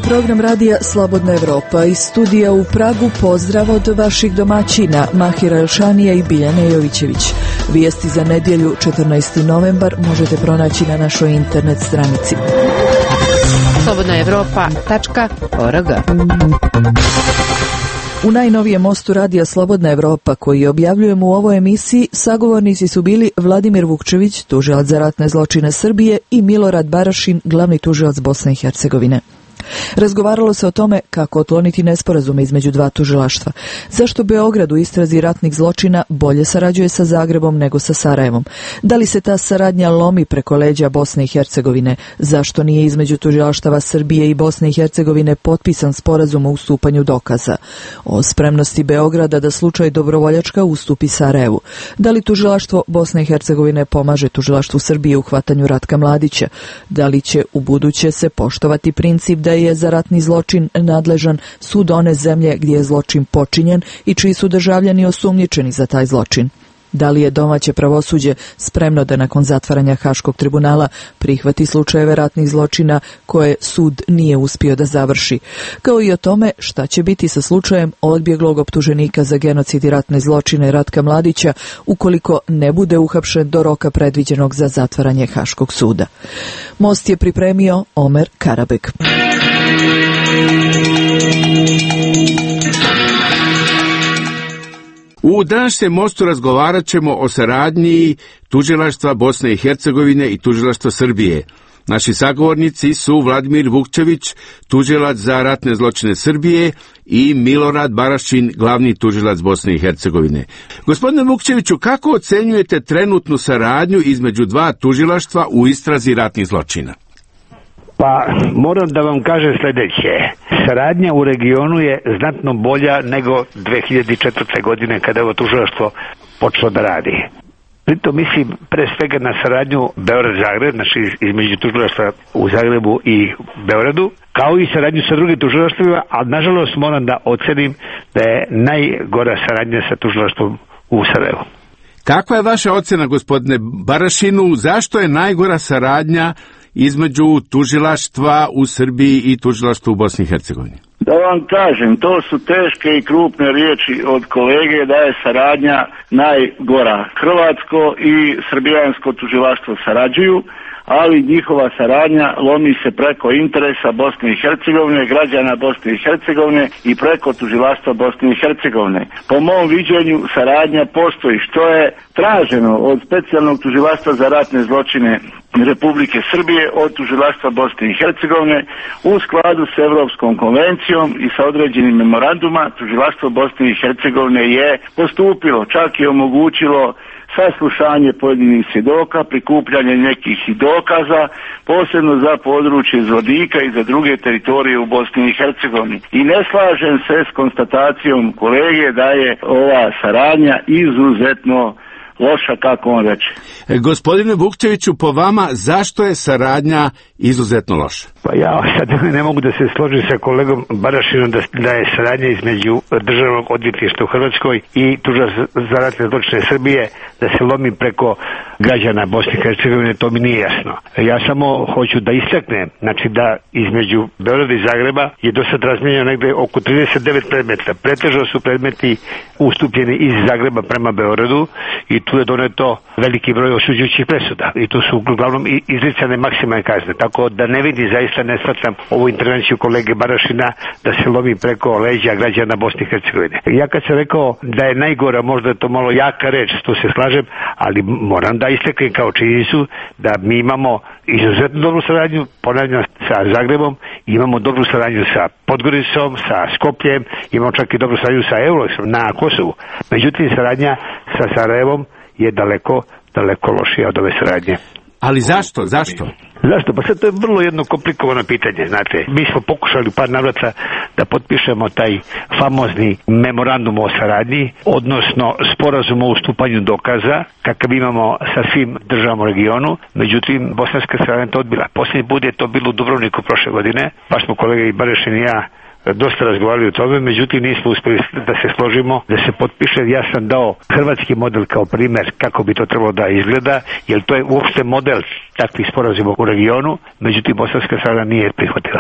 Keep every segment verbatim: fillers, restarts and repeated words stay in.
program radija Slobodna Evropa. Iz studija u Pragu pozdrav od vaših domaćina Mahira Elšanija i Biljane Jovićević. Vijesti za nedjelju četrnaesti novembar možete pronaći na našoj internet stranici slobodna evropa tačka org. U najnovijem mostu radija Slobodna Evropa koji objavljujemo u ovoj emisiji sagovornici su bili Vladimir Vukčević, tužilac za ratne zločine Srbije, i Milorad Barašin, glavni tužilac Bosne i Hercegovine. Razgovaralo se o tome kako otkloniti nesporazume između dva tužilaštva, zašto Beograd u istrazi ratnih zločina bolje sarađuje sa Zagrebom nego sa Sarajevom, da li se ta saradnja lomi preko leđa Bosne i Hercegovine, zašto nije između tužilaštava Srbije i Bosne i Hercegovine potpisan sporazum o ustupanju dokaza, o spremnosti Beograda da slučaj Dobrovoljačka ustupi Sarajevu, da li tužilaštvo Bosne i Hercegovine pomaže tužilaštvu Srbije u hvatanju Ratka Mladića, da li će u buduće se poštovati princip da je za ratni zločin nadležan sud one zemlje gdje je zločin počinjen i čiji su državljani osumnjičeni za taj zločin. Da li je domaće pravosuđe spremno da nakon zatvaranja Haškog tribunala prihvati slučajeve ratnih zločina koje sud nije uspio da završi, kao i o tome šta će biti sa slučajem odbjeglog optuženika za genocid i ratne zločine Ratka Mladića ukoliko ne bude uhapšen do roka predviđenog za zatvaranje Haškog suda. Most je pripremio Omer Karabek. U današnjem mostu razgovarat ćemo o saradnji tužilaštva Bosne i Hercegovine i tužilaštva Srbije. Naši sagovornici su Vladimir Vukčević, tužilac za ratne zločine Srbije, i Milorad Barašin, glavni tužilac Bosne i Hercegovine. Gospodine Vukčeviću, kako ocenjujete trenutnu saradnju između dva tužilaštva u istrazi ratnih zločina? Pa, moram da vam kažem sljedeće. Saradnja u regionu je znatno bolja nego dve hiljade četvrte. godine kada je ovo tužilaštvo počelo da radi. Pritom mislim pre svega na saradnju Beograd-Zagreb, znači između tužilaštva u Zagrebu i Beogradu, kao i saradnju sa drugim tužilaštvima, ali nažalost moram da ocenim da je najgora saradnja sa tužilaštvom u Sarajevu. Kakva je vaša ocena, gospodine Barašinu, zašto je najgora saradnja između tužilaštva u Srbiji i tužilaštva u Bosni i Hercegovini? Da vam kažem, to su teške i krupne riječi od kolege da je saradnja najgora. Hrvatsko i srbijansko tužilaštvo sarađuju, ali njihova saradnja lomi se preko interesa Bosne i Hercegovine, građana Bosne i Hercegovine i preko tužilaštva Bosne i Hercegovine. Po mom viđenju saradnja postoji, što je traženo od specijalnog tužilaštva za ratne zločine Republike Srbije, od tužilaštva Bosne i Hercegovine, u skladu s Evropskom konvencijom i sa određenim memoranduma. Tužilaštvo Bosne i Hercegovine je postupilo, čak i omogućilo saslušanje pojedinih svjedoka, prikupljanje nekih dokaza, posebno za područje Zvodika i za druge teritorije u Bosni i Hercegovini. I ne slažem se s konstatacijom kolege da je ova saradnja izuzetno loša, kako on reče. E, gospodine Vukčeviću, po vama, zašto je saradnja izuzetno loša? Pa ja sad ne mogu da se složim sa kolegom Barašinom da, da je saradnja između državnog odvjetništva u Hrvatskoj i tužilaštva za ratne zločine Srbije da se lomi preko građana Bosne i Hercegovine, to mi nije jasno. Ja samo hoću da istaknem, znači da između Beograda i Zagreba je do sad razmijenjeno negde oko trideset devet predmeta. Pretežno su predmeti ustupljeni iz Zagreba prema Beogradu i tu je doneto veliki broj osuđujućih presuda i tu su uglavnom izricane maksimalne kazne, tako da ne vidi, zaista ne shvatam ovu intervenciju kolege Barašina da se lomi preko leđa građana Bosne i Hercegovine. Ja kad sam rekao da je najgora, možda je to malo jaka reč, to se slažem, ali moram da istaknem kao činjenicu da mi imamo izuzetno dobru saradnju, ponavljam, sa Zagrebom, imamo dobru saradnju sa Podgoricom, sa Skopljem, imamo čak i dobru saradnju sa Euleksom na Kosovu. Međutim, saradnja sa Sarajevom je daleko, daleko lošija od ove saradnje. Ali zašto? Zašto? Zašto? Pa sad to je vrlo jedno komplikovano pitanje, znate. Mi smo pokušali par navrata da potpišemo taj famozni memorandum o saradnji, odnosno sporazum o ustupanju dokaza, kakav imamo sa svim državama u regionu, međutim, bosanska strana je to odbila. Posljednji put je to bilo u Dubrovniku prošle godine, pa smo kolega i Barešin i ja dosta razgovarali o tome, međutim nismo uspjeli da se složimo, da se potpiše. Ja sam dao hrvatski model kao primjer kako bi to trebalo da izgleda, jer to je uopšte model takvih sporazuma u regionu, međutim bosanska strana nije prihvatila.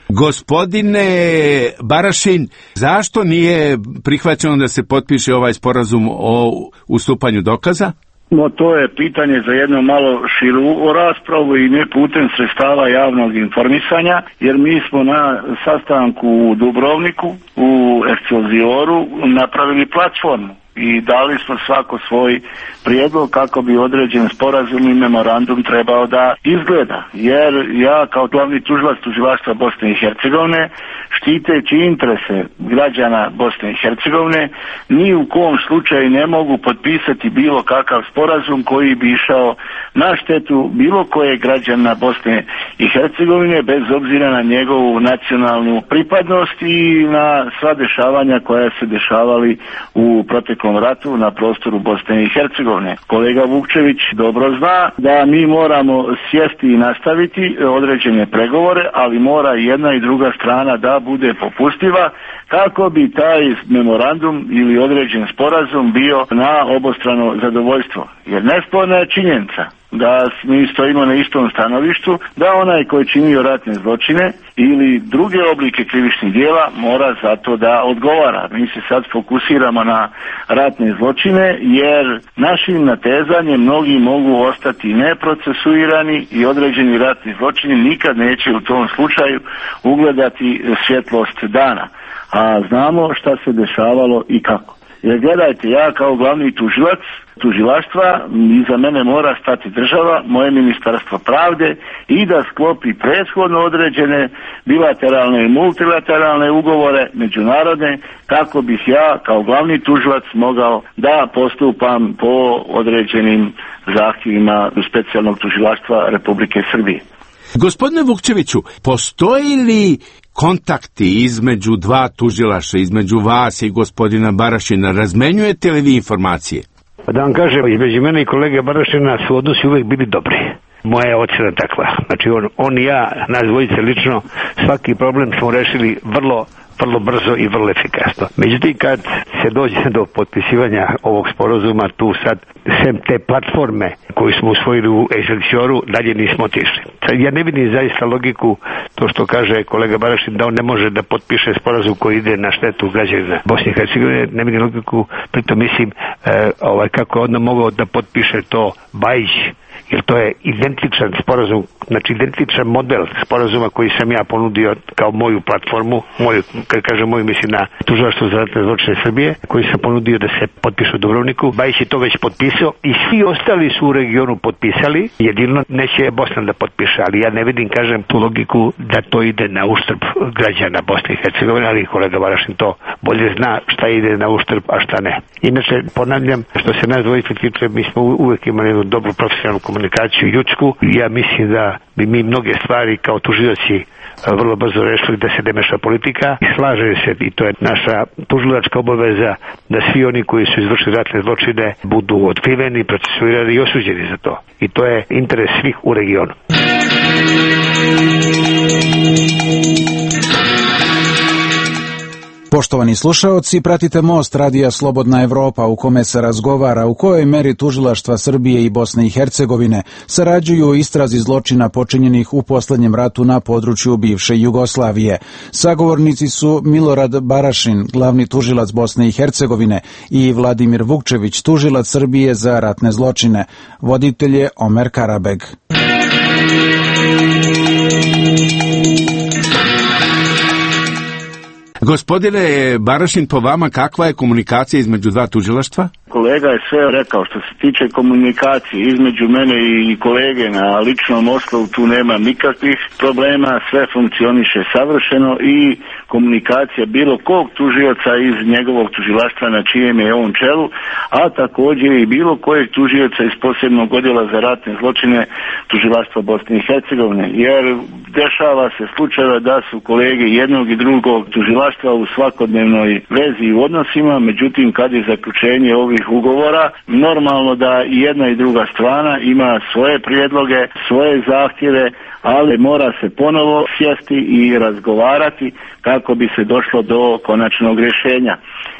Gospodine Barašin, zašto nije prihvaćeno da se potpiše ovaj sporazum o ustupanju dokaza? No, to je pitanje za jednu malo širu raspravu i ne putem sredstava javnog informisanja, jer mi smo na sastanku u Dubrovniku, u Excelsioru, napravili platformu i dali smo svako svoj prijedlog kako bi određen sporazum i memorandum trebao da izgleda. Jer ja kao glavni tužilac tužilaštva Bosne i Hercegovine, štiteći interese građana Bosne i Hercegovine, ni u kom slučaju ne mogu potpisati bilo kakav sporazum koji bi išao na štetu bilo koje građana Bosne i Hercegovine, bez obzira na njegovu nacionalnu pripadnost i na sva dešavanja koja se dešavali u proteklom ratu na prostoru Bosne i Hercegovine. Kolega Vukčević dobro zna da mi moramo sjesti i nastaviti određene pregovore, ali mora jedna i druga strana da bude popustljiva kako bi taj memorandum ili određen sporazum bio na obostrano zadovoljstvo. Jer nesporna je činjenica da mi stojimo na istom stanovištu, da onaj koji je činio ratne zločine ili druge oblike krivičnih djela mora za to da odgovara. Mi se sad fokusiramo na ratne zločine, jer našim natezanjem mnogi mogu ostati neprocesuirani i određeni ratni zločini nikad neće u tom slučaju ugledati svjetlost dana. A znamo šta se dešavalo i kako. Jer gledajte, ja kao glavni tužilac tužilaštva, iza mene mora stati država, moje ministarstvo pravde i da sklopi prethodno određene bilateralne i multilateralne ugovore međunarodne kako bih ja kao glavni tužilac mogao da postupam po određenim zahtjevima specijalnog tužilaštva Republike Srbije. Gospodine Vukčeviću, postoji li kontakti između dva tužilaša, između vas i gospodina Barašina? Razmenjujete li vi informacije? Da vam kažem, između mene i kolege Barašina su odnosi uvijek bili dobri. Moja je ocjena takva. Znači on, on i ja, nas dvojice lično, svaki problem smo rešili vrlo vrlo brzo i vrlo efikasno. Međutim, kad se dođe do potpisivanja ovog sporazuma, tu sad, sem te platforme koju smo usvojili u Excelsioru, dalje nismo otišli. Ja ne vidim zaista logiku, to što kaže kolega Barašin, da on ne može da potpiše sporazum koji ide na štetu građana Bosne i Hercegovine. Ne vidim logiku, pritom mislim e, ovaj, kako je onda mogao da potpiše to Bajić, jer to je identičan sporazum, znači identičan model sporazuma koji sam ja ponudio kao moju platformu, moju, kad kažem moju, mislim na Tužilaštvo za ratne zločine Srbije, koji sam ponudio da se potpiše u Dubrovniku. Bajić je to već potpisao i svi ostali su u regionu potpisali, jedino neće Bosna da potpiše, ali ja ne vidim, kažem, tu logiku da to ide na uštrb građana Bosne i Hercegovine, ali kolega Barašin to bolje zna šta ide na uštrb, a šta ne. Inače, ponavljam, što se nas dvojice tiče, mi smo uvek imali jednu dobru profesionalnu komunikaciju ljudsku. Ja mislim da bi mi mnoge stvari kao tužioci vrlo brzo rešili da se ne meša politika. I slaže se, i to je naša tužilačka obaveza, da svi oni koji su izvršili ratne zločine budu otkriveni, procesuirani i osuđeni za to. I to je interes svih u regionu. Poštovani slušaoci, pratite Most radija Slobodna Evropa, u kome se razgovara u kojoj meri tužilaštva Srbije i Bosne i Hercegovine sarađuju u istrazi zločina počinjenih u poslednjem ratu na području bivše Jugoslavije. Sagovornici su Milorad Barašin, glavni tužilac Bosne i Hercegovine, i Vladimir Vukčević, tužilac Srbije za ratne zločine. Voditelj je Omer Karabeg. Gospodine Barašin, po vama kakva je komunikacija između dva tužilaštva? Kolega je sve rekao. Što se tiče komunikacije između mene i kolege na ličnom osnovu, tu nema nikakvih problema, sve funkcioniše savršeno i komunikacija bilo kog tužioca iz njegovog tužilaštva na čijem je on čelu, a također i bilo kojeg tužioca iz posebnog odjela za ratne zločine tužilaštva Bosne i Hercegovine, jer dešava se slučajeva da su kolege jednog i drugog tužilaštva u svakodnevnoj vezi i odnosima, međutim kad je zaključenje ovih ugovora, normalno da i jedna i druga strana ima svoje prijedloge, svoje zahtjeve, ali mora se ponovo sjesti i razgovarati kako bi se došlo do konačnog rješenja.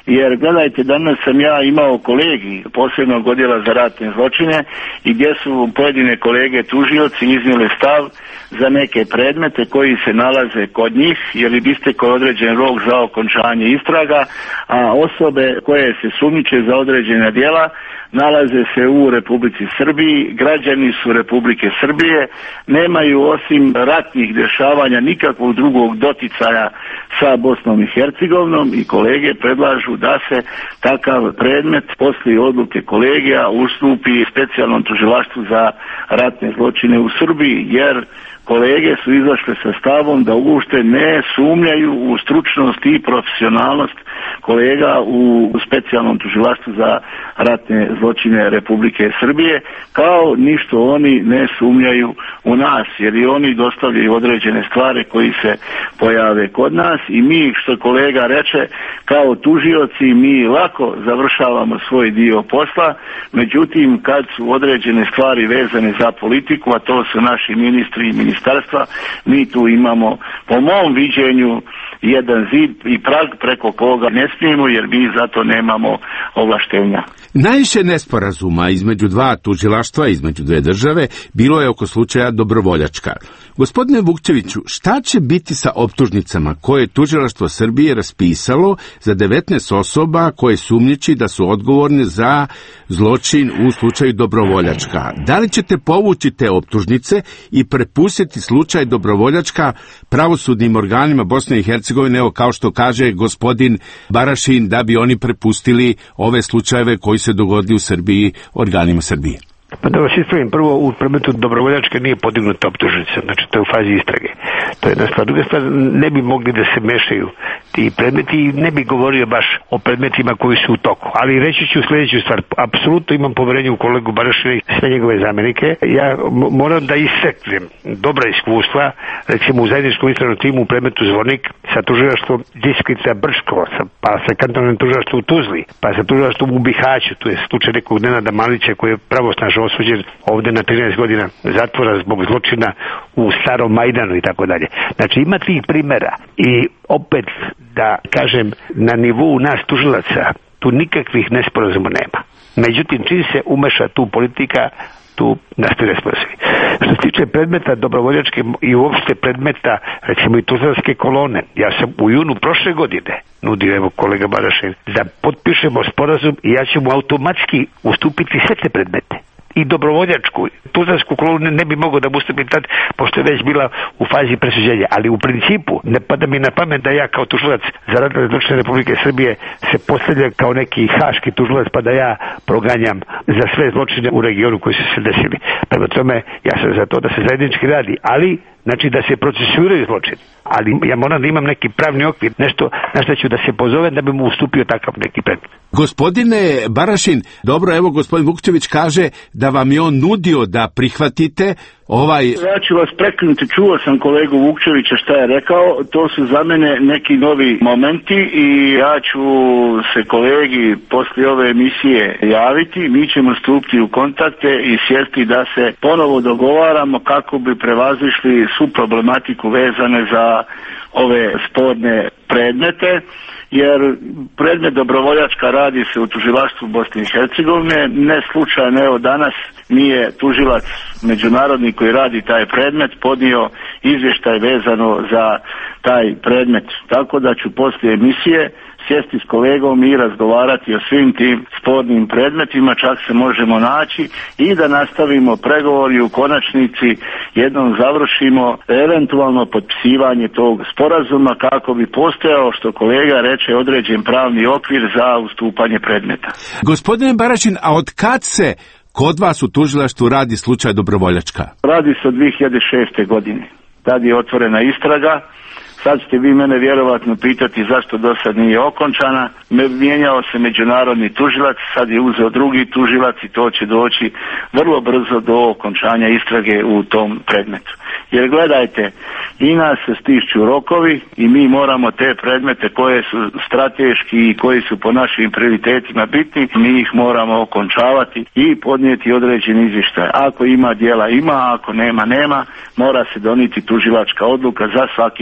jer gledajte, danas sam ja imao kolegi posebnog odjela za ratne zločine i gdje su pojedine kolege tužioci iznijeli stav za neke predmete koji se nalaze kod njih, jer bi istekao određen rok za okončanje istraga, a osobe koje se sumnjiče za određena djela nalaze se u Republici Srbiji, građani su Republike Srbije, nemaju osim ratnih dešavanja nikakvog drugog doticaja sa Bosnom i Hercegovinom i kolege predlažu da se takav predmet poslije odluke kolegija ustupi specijalnom tužilaštvu za ratne zločine u Srbiji, jer kolege su izašle sa stavom da uopšte ne sumnjaju u stručnost i profesionalnost kolega u specijalnom tužilaštvu za ratne zločine Republike Srbije, kao ništo oni ne sumnjaju u nas, jer i oni dostavljaju određene stvari koji se pojave kod nas i mi, što kolega reče, kao tužioci mi lako završavamo svoj dio posla, međutim kad su određene stvari vezane za politiku, a to su naši ministri i ministarstva, mi tu imamo, po mom viđenju, jedan zid i prag preko koga ne smijemo, jer mi zato nemamo ovlaštenja. Najviše nesporazuma između dva tužilaštva, između dve države, bilo je oko slučaja Dobrovoljačka. Gospodine Vukčeviću, šta će biti sa optužnicama koje je tužilaštvo Srbije raspisalo za devetnaest osoba koje sumnjiči da su odgovorne za zločin u slučaju Dobrovoljačka? Da li ćete povući te optužnice i prepustiti slučaj Dobrovoljačka pravosudnim organima Bosne i Hercegovine, evo kao što kaže gospodin Barašin, da bi oni prepustili ove slučajeve koji se dogodili u Srbiji organima Srbije? Pa da vas ispravim, prvo u predmetu Dobrovoljačke nije podignuta optužnica, znači to je u fazi istrage. To je jedna stvar. Druga stvar, ne bi mogli da se mešaju ti predmeti i ne bi govorio baš o predmetima koji su u toku. Ali reći ću sljedeću stvar. Apsolutno imam poverenje u kolegu Barašina i sve njegove zamenike. Ja moram da iseknem dobra iskustva, recimo u zajedničkom istražnom timu u predmetu Zvornik sa tužilaštvom Disklica Brško, pa sa kantonalnim tužilaštvom u Tuzli, pa sa tužilaštvom u Bihaću, to je slučaj nekog Nenada Malića koji je pravosnažno osuđen ovdje na trinaest godina zatvora zbog zločina u Starom Majdanu i tako dalje. Znači ima tih primjera i opet da kažem na nivou nas tužilaca tu nikakvih nesporazuma nema. Međutim, čim se umeša tu politika, tu nastaje nesporazumi. Što se tiče predmeta Dobrovoljačke i uopšte predmeta recimo i Tuzlanske kolone, ja sam u junu prošle godine nudio, evo kolega Barašin, da potpišemo sporazum i ja ću mu automatski ustupiti sve te predmete. I Dobrovoljačku, Tuzlansku kolonu ne, ne bi mogao da mu ustupim tad, pošto je već bila u fazi presuđenja. Ali u principu ne pada mi na pamet da ja kao tužilac za ratne zločine Republike Srbije se postavlja kao neki haški tužilac, pa da ja proganjam za sve zločine u regionu koji su se desili. Prema tome, ja sam za to da se zajednički radi, ali znači da se procesuiraju zločini. Ali ja moram da imam neki pravni okvir, nešto na što ću da se pozovem da bi mu ustupio takav neki predmet. Gospodine Barašin, dobro, evo gospodin Vukčević kaže da vam je on nudio da prihvatite ovaj... Ja ću vas prekinuti, čuo sam kolegu Vukčevića šta je rekao, to su za mene neki novi momenti i ja ću se kolegi poslije ove emisije javiti, mi ćemo stupiti u kontakte i sjesti da se ponovo dogovaramo kako bi prevazišli svu problematiku vezane za ove sporne predmete, jer predmet Dobrovoljačka radi se u tužilaštvu Bosne i Hercegovine, ne slučajno, evo danas nije tužilac međunarodni koji radi taj predmet podnio izvještaj vezano za taj predmet, tako da ću poslije emisije sjesti s kolegom i razgovarati o svim tim spornim predmetima, čak se možemo naći i da nastavimo pregovori u konačnici jednom završimo eventualno potpisivanje tog sporazuma kako bi postojao, što kolega reče, određen pravni okvir za ustupanje predmeta. Gospodine Barašin, a od kad se kod vas u tužilaštvu radi slučaj Dobrovoljačka? Radi se od dvije hiljade šeste. godine. Tad je otvorena istraga. Sad ćete vi mene vjerovatno pitati zašto do sad nije okončana. Mijenjao se međunarodni tužilac, sad je uzeo drugi tužilac i to će doći vrlo brzo do okončanja istrage u tom predmetu. Jer gledajte, i nas se stišću rokovi i mi moramo te predmete koje su strateški i koji su po našim prioritetima bitni, mi ih moramo okončavati i podnijeti određeni izvještaj. Ako ima djela ima, ako nema nema, mora se donijeti tužilačka odluka za svaki takav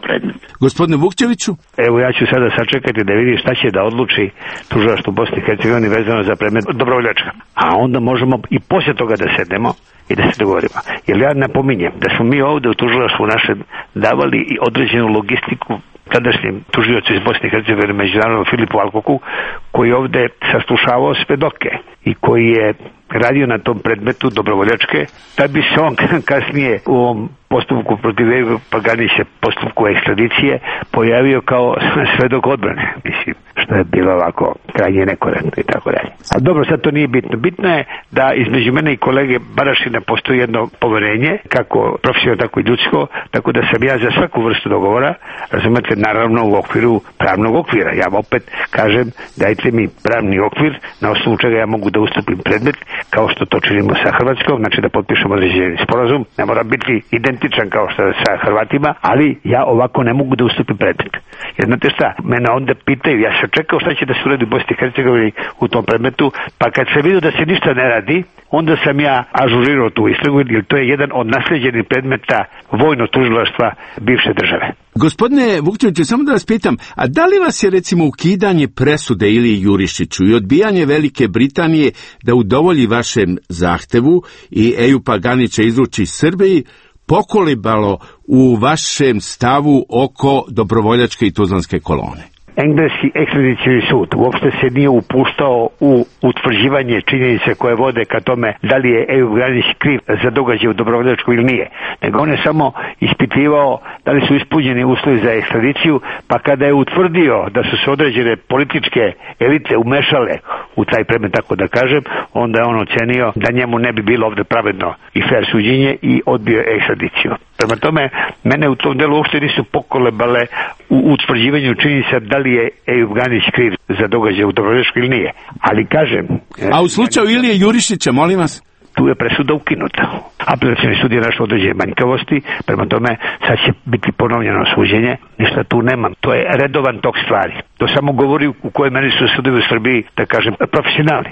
predmet. Gospodine Vukčeviću? Evo, ja ću sada sačekati da vidim šta će da odluči tužilaštvo Bosne i Hercegovine vezano za predmet dobrovoljačka. A onda možemo i poslije toga da sednemo i da se dogovorimo. Jer ja napominjem da smo mi ovde u tužilaštvu naše davali i određenu logistiku tadašnjem tužiocu iz Bosne i Hercegovine, međunarodnom Filipu Alkoku, koji ovde saslušavao svedoke i koji je radio na tom predmetu dobrovoljačke, da bi se on kasnije u ovom postupku protiv Ejuba Paganića, postupku ekstradicije, pojavio kao svedok odbrane, mislim, što je bilo ovako krajnje nekorektno i tako dalje. A dobro, sad to nije bitno. Bitno je da između mene i kolege Barašina postoji jedno poverenje, kako profesionalno, tako i ljudsko, tako da sam ja za svaku vrstu dogovora, razumete, naravno u okviru pravnog okvira. Ja opet kažem, dajte mi pravni okvir na osnovu čega ja mogu da ustupim predmet, kao što to činimo sa Hrvatskom, znači da potpišemo određeni sporazum, ne mora biti identičan kao što je sa Hrvatima, ali ja ovako ne mogu da ustupim predmet. Jer znate šta, mene onda pitaju, ja sam čekao šta će da se uradi u Bosni i Hercegovini u tom predmetu, pa kad sam vidio da se ništa ne radi, onda sam ja ažurirao tu istragu, jer to je jedan od naslijeđenih predmeta vojnog tužilaštva bivše države. Gospodine Vukčeviću, samo da vas pitam, a da li vas je recimo ukidanje presude Iliji Jurišiću i odbijanje Velike Britanije da udovolji vašem zahtevu i Ejub Paganića izruči Srbiji pokolebalo u vašem stavu oko dobrovoljačke i tuzlanske kolone? Engleski ekstradicijski sud uopšte se nije upuštao u utvrđivanje činjenice koje vode ka tome da li je Ejub Paganić kriv za događaj u dobrovoljačku ili nije. Nego on je samo ispitivao da li su ispunjeni uslovi za ekstradiciju, pa kada je utvrdio da su se određene političke elite umešale u taj predmet, tako da kažem, onda je on ocenio da njemu ne bi bilo ovde pravedno i fair suđenje i odbio ekstradiciju. Prema tome, mene u tom delu uopšte nisu pokolebale u utvrđivanju činjenica da li je Ejub Paganić kriv za događaj u dobrovoljačku ili nije. Ali kažem... A u slučaju Ilije Jurišića, molim vas? Tu je presuda ukinuta. Apelacioni sud je našao određene manjkavosti, prema tome sad će biti ponovljeno suđenje, ništa tu nema. To je redovan tok stvari. To samo govori u kojoj meri su sudovi u Srbiji, da kažem, profesionalni.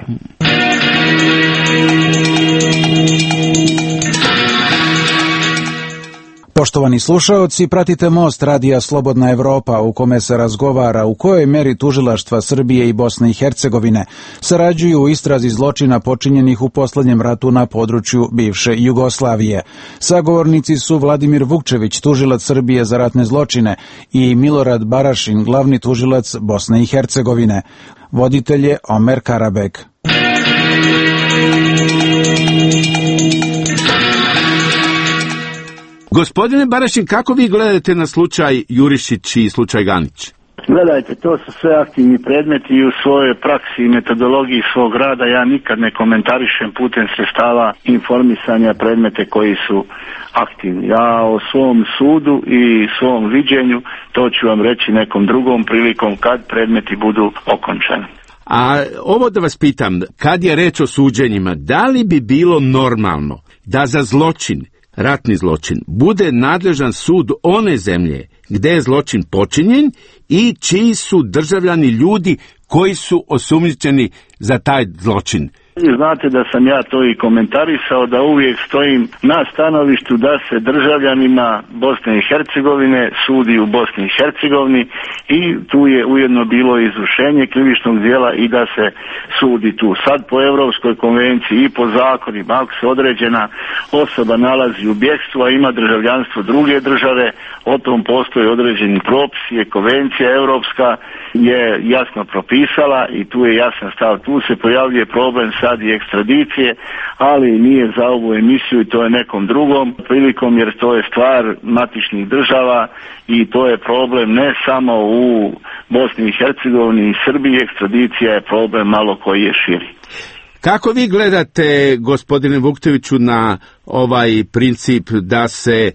Poštovani slušaoci, pratite Most radija Slobodna Evropa u kome se razgovara u kojoj meri tužilaštva Srbije i Bosne i Hercegovine sarađuju u istrazi zločina počinjenih u poslednjem ratu na području bivše Jugoslavije. Sagovornici su Vladimir Vukčević, tužilac Srbije za ratne zločine, i Milorad Barašin, glavni tužilac Bosne i Hercegovine. Voditelj je Omer Karabek. Gospodine Barašin, kako vi gledate na slučaj Jurišić i slučaj Ganić? Gledajte, to su sve aktivni predmeti i u svojoj praksi i metodologiji svog rada ja nikad ne komentarišem putem sredstava informisanja predmete koji su aktivni. Ja o svom sudu i svom viđenju to ću vam reći nekom drugom prilikom kad predmeti budu okončani. A ovo da vas pitam, kad je reč o suđenjima, da li bi bilo normalno da za zločin, ratni zločin, bude nadležan sud one zemlje gde je zločin počinjen i čiji su državljani ljudi koji su osumnjičeni za taj zločin? Znate da sam ja to i komentarisao, da uvijek stojim na stanovištu da se državljanima Bosne i Hercegovine sudi u Bosni i Hercegovini i tu je ujedno bilo izvršenje krivičnog djela i da se sudi tu. Sad po Europskoj konvenciji i po zakonima, ako se određena osoba nalazi u bjegstvu, a ima državljanstvo druge države, o tom postoji određeni propisi, je konvencija europska je jasno propisala i tu je jasan stav. Tu se pojavljuje problem sad i ekstradicije, ali nije za ovu emisiju i to je nekom drugom prilikom, jer to je stvar matičnih država i to je problem ne samo u Bosni i Hercegovini i Srbiji, ekstradicija je problem malo koji je širi. Kako vi gledate, gospodine Vukčeviću, na ovaj princip da se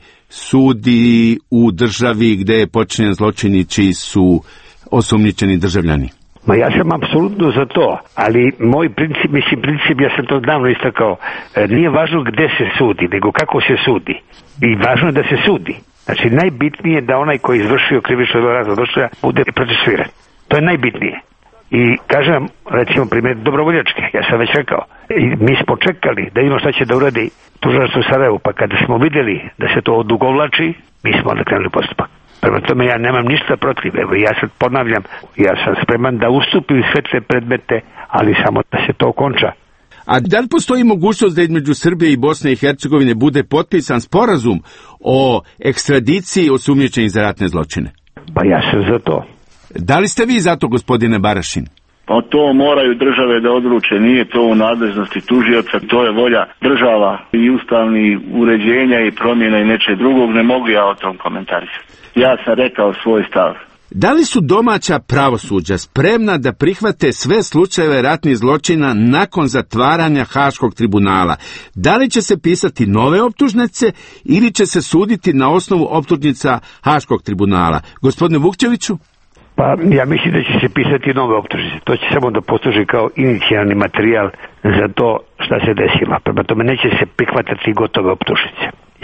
sudi u državi gde je počinjen zločin i čiji su osumnjičeni državljani? Ma ja sam apsolutno za to, ali moj princip, mislim princip, ja sam to davno istakao, nije važno gde se sudi, nego kako se sudi. I važno je da se sudi. Znači najbitnije je da onaj koji je izvršio krivično ratno zločina bude procesuiran. To je najbitnije. I kažem, recimo primjer dobrovoljačke, ja sam već rekao, i mi smo čekali da vidimo šta će da uradi tužilaštvo u Sarajevu, pa kada smo vidjeli da se to odugovlači, mi smo onda krenuli postupak. Prema tome ja nemam ništa protiv, evo ja sad ponavljam, ja sam spreman da ustupim sve te predmete, ali samo da se to okonča. A da li postoji mogućnost da između Srbije i Bosne i Hercegovine bude potpisan sporazum o ekstradiciji osumnjičenih za ratne zločine? Pa ja sam za to. Da li ste vi za to, gospodine Barašin? Pa to moraju države da odluče, nije to u nadležnosti tužioca, to je volja država i ustavni uređenja i promjena i nečeg drugog, ne mogu ja o tom komentarisati. Ja sam rekao svoj stav. Da li su domaća pravosuđa spremna da prihvate sve slučajeve ratnih zločina nakon zatvaranja Haškog tribunala? Da li će se pisati nove optužnice ili će se suditi na osnovu optužnica Haškog tribunala? Gospodine Vukčeviću? Pa ja mislim da će se pisati nove optužnice. To će samo da posluži kao inicijalni materijal za to šta se desilo. Prema tome neće se prihvatati gotove optužnice.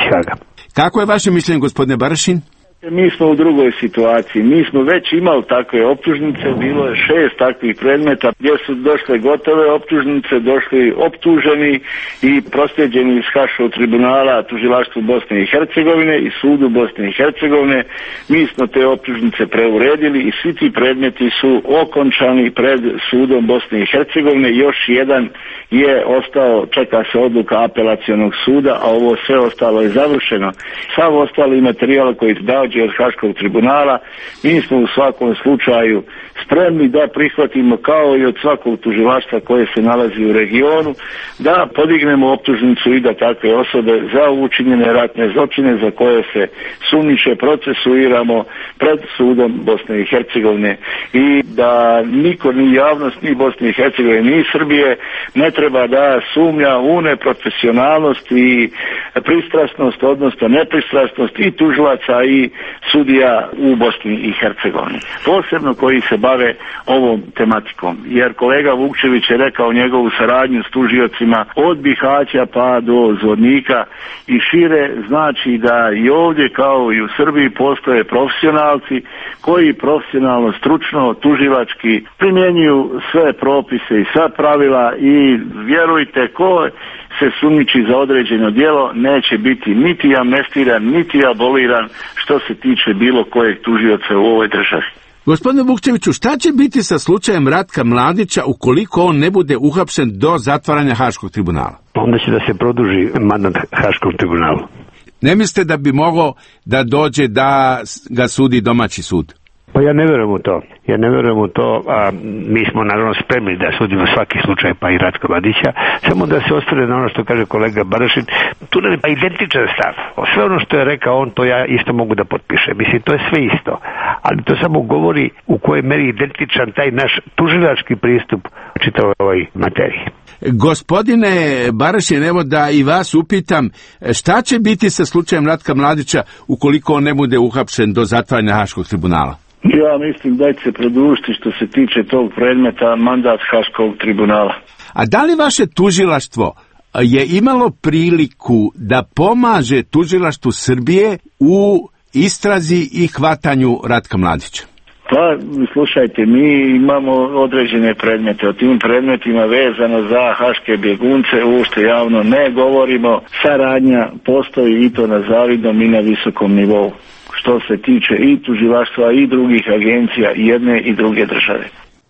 Kako je vaše mišljenje, gospodine Barašin? Mi smo u drugoj situaciji. Mi smo već imali takve optužnice, bilo je šest takvih predmeta gdje su došle gotove optužnice, došli optuženi i proslijeđeni iz Haškog tribunala tužilaštvu Bosne i Hercegovine i sudu Bosne i Hercegovine. Mi smo te optužnice preuredili i svi ti predmeti su okončani pred sudom Bosne i Hercegovine. Još jedan je ostao, čeka se odluka apelacionog suda, a ovo sve ostalo je završeno. Sav ostali materijal koji dođe od Haškog tribunala, mi smo u svakom slučaju spremni da prihvatimo, kao i od svakog tužilaštva koje se nalazi u regionu, da podignemo optužnicu i da takve osobe za učinjene ratne zločine za koje se sumnjiče procesuiramo pred sudom Bosne i Hercegovine i da niko, ni javnost, ni Bosne i Hercegovine, ni Srbije ne treba da sumnja u neprofesionalnost i pristrasnost, odnosno nepristrasnost i tužilaca i sudija u Bosni i Hercegovini. Posebno koji se bave ovom tematikom. Jer kolega Vukčević je rekao njegovu saradnju s tužiocima od Bihaća pa do Zvornika i šire, znači da i ovdje kao i u Srbiji postoje profesionalci koji profesionalno, stručno, tužilački primjenjuju sve propise i sva pravila i vjerujte, ko se sumnjiči za određeno djelo neće biti niti amnestiran, niti aboliran što se tiče bilo kojeg tužioca u ovoj državi. Gospodine Vukčeviću, šta će biti sa slučajem Ratka Mladića ukoliko on ne bude uhapšen do zatvaranja Haškog tribunala? Onda će da se produži mandat Haškom tribunalu. Ne mislite da bi moglo da dođe da ga sudi domaći sud? Pa ja ne vjerujem u to. Ja ne vjerujem u to, a mi smo naravno spremni da sudimo svaki slučaj, pa i Ratka Mladića, samo da se ostane na ono što kaže kolega Barašin. Tu nam je pa identičan stav. Sve ono što je rekao on, to ja isto mogu da potpišem. Mislim, to je sve isto. Ali to samo govori u kojoj meri identičan taj naš tužilački pristup čitavoj ovoj materiji. Gospodine Barašin, evo da i vas upitam, šta će biti sa slučajem Ratka Mladića ukoliko on ne bude uhapšen do zatvaranja Haškog tribunala? Ja mislim da će se produžiti što se tiče tog predmeta mandat Haškog tribunala. A da li vaše tužilaštvo je imalo priliku da pomaže tužilaštvu Srbije u istrazi i hvatanju Ratka Mladića? Pa, slušajte, mi imamo određene predmete. O tim predmetima vezano za haške bjegunce uopšte javno ne govorimo. Saradnja postoji i to na zavidnom i na visokom nivou. Što se tiče i tužilaštva i drugih agencija jedne i druge države.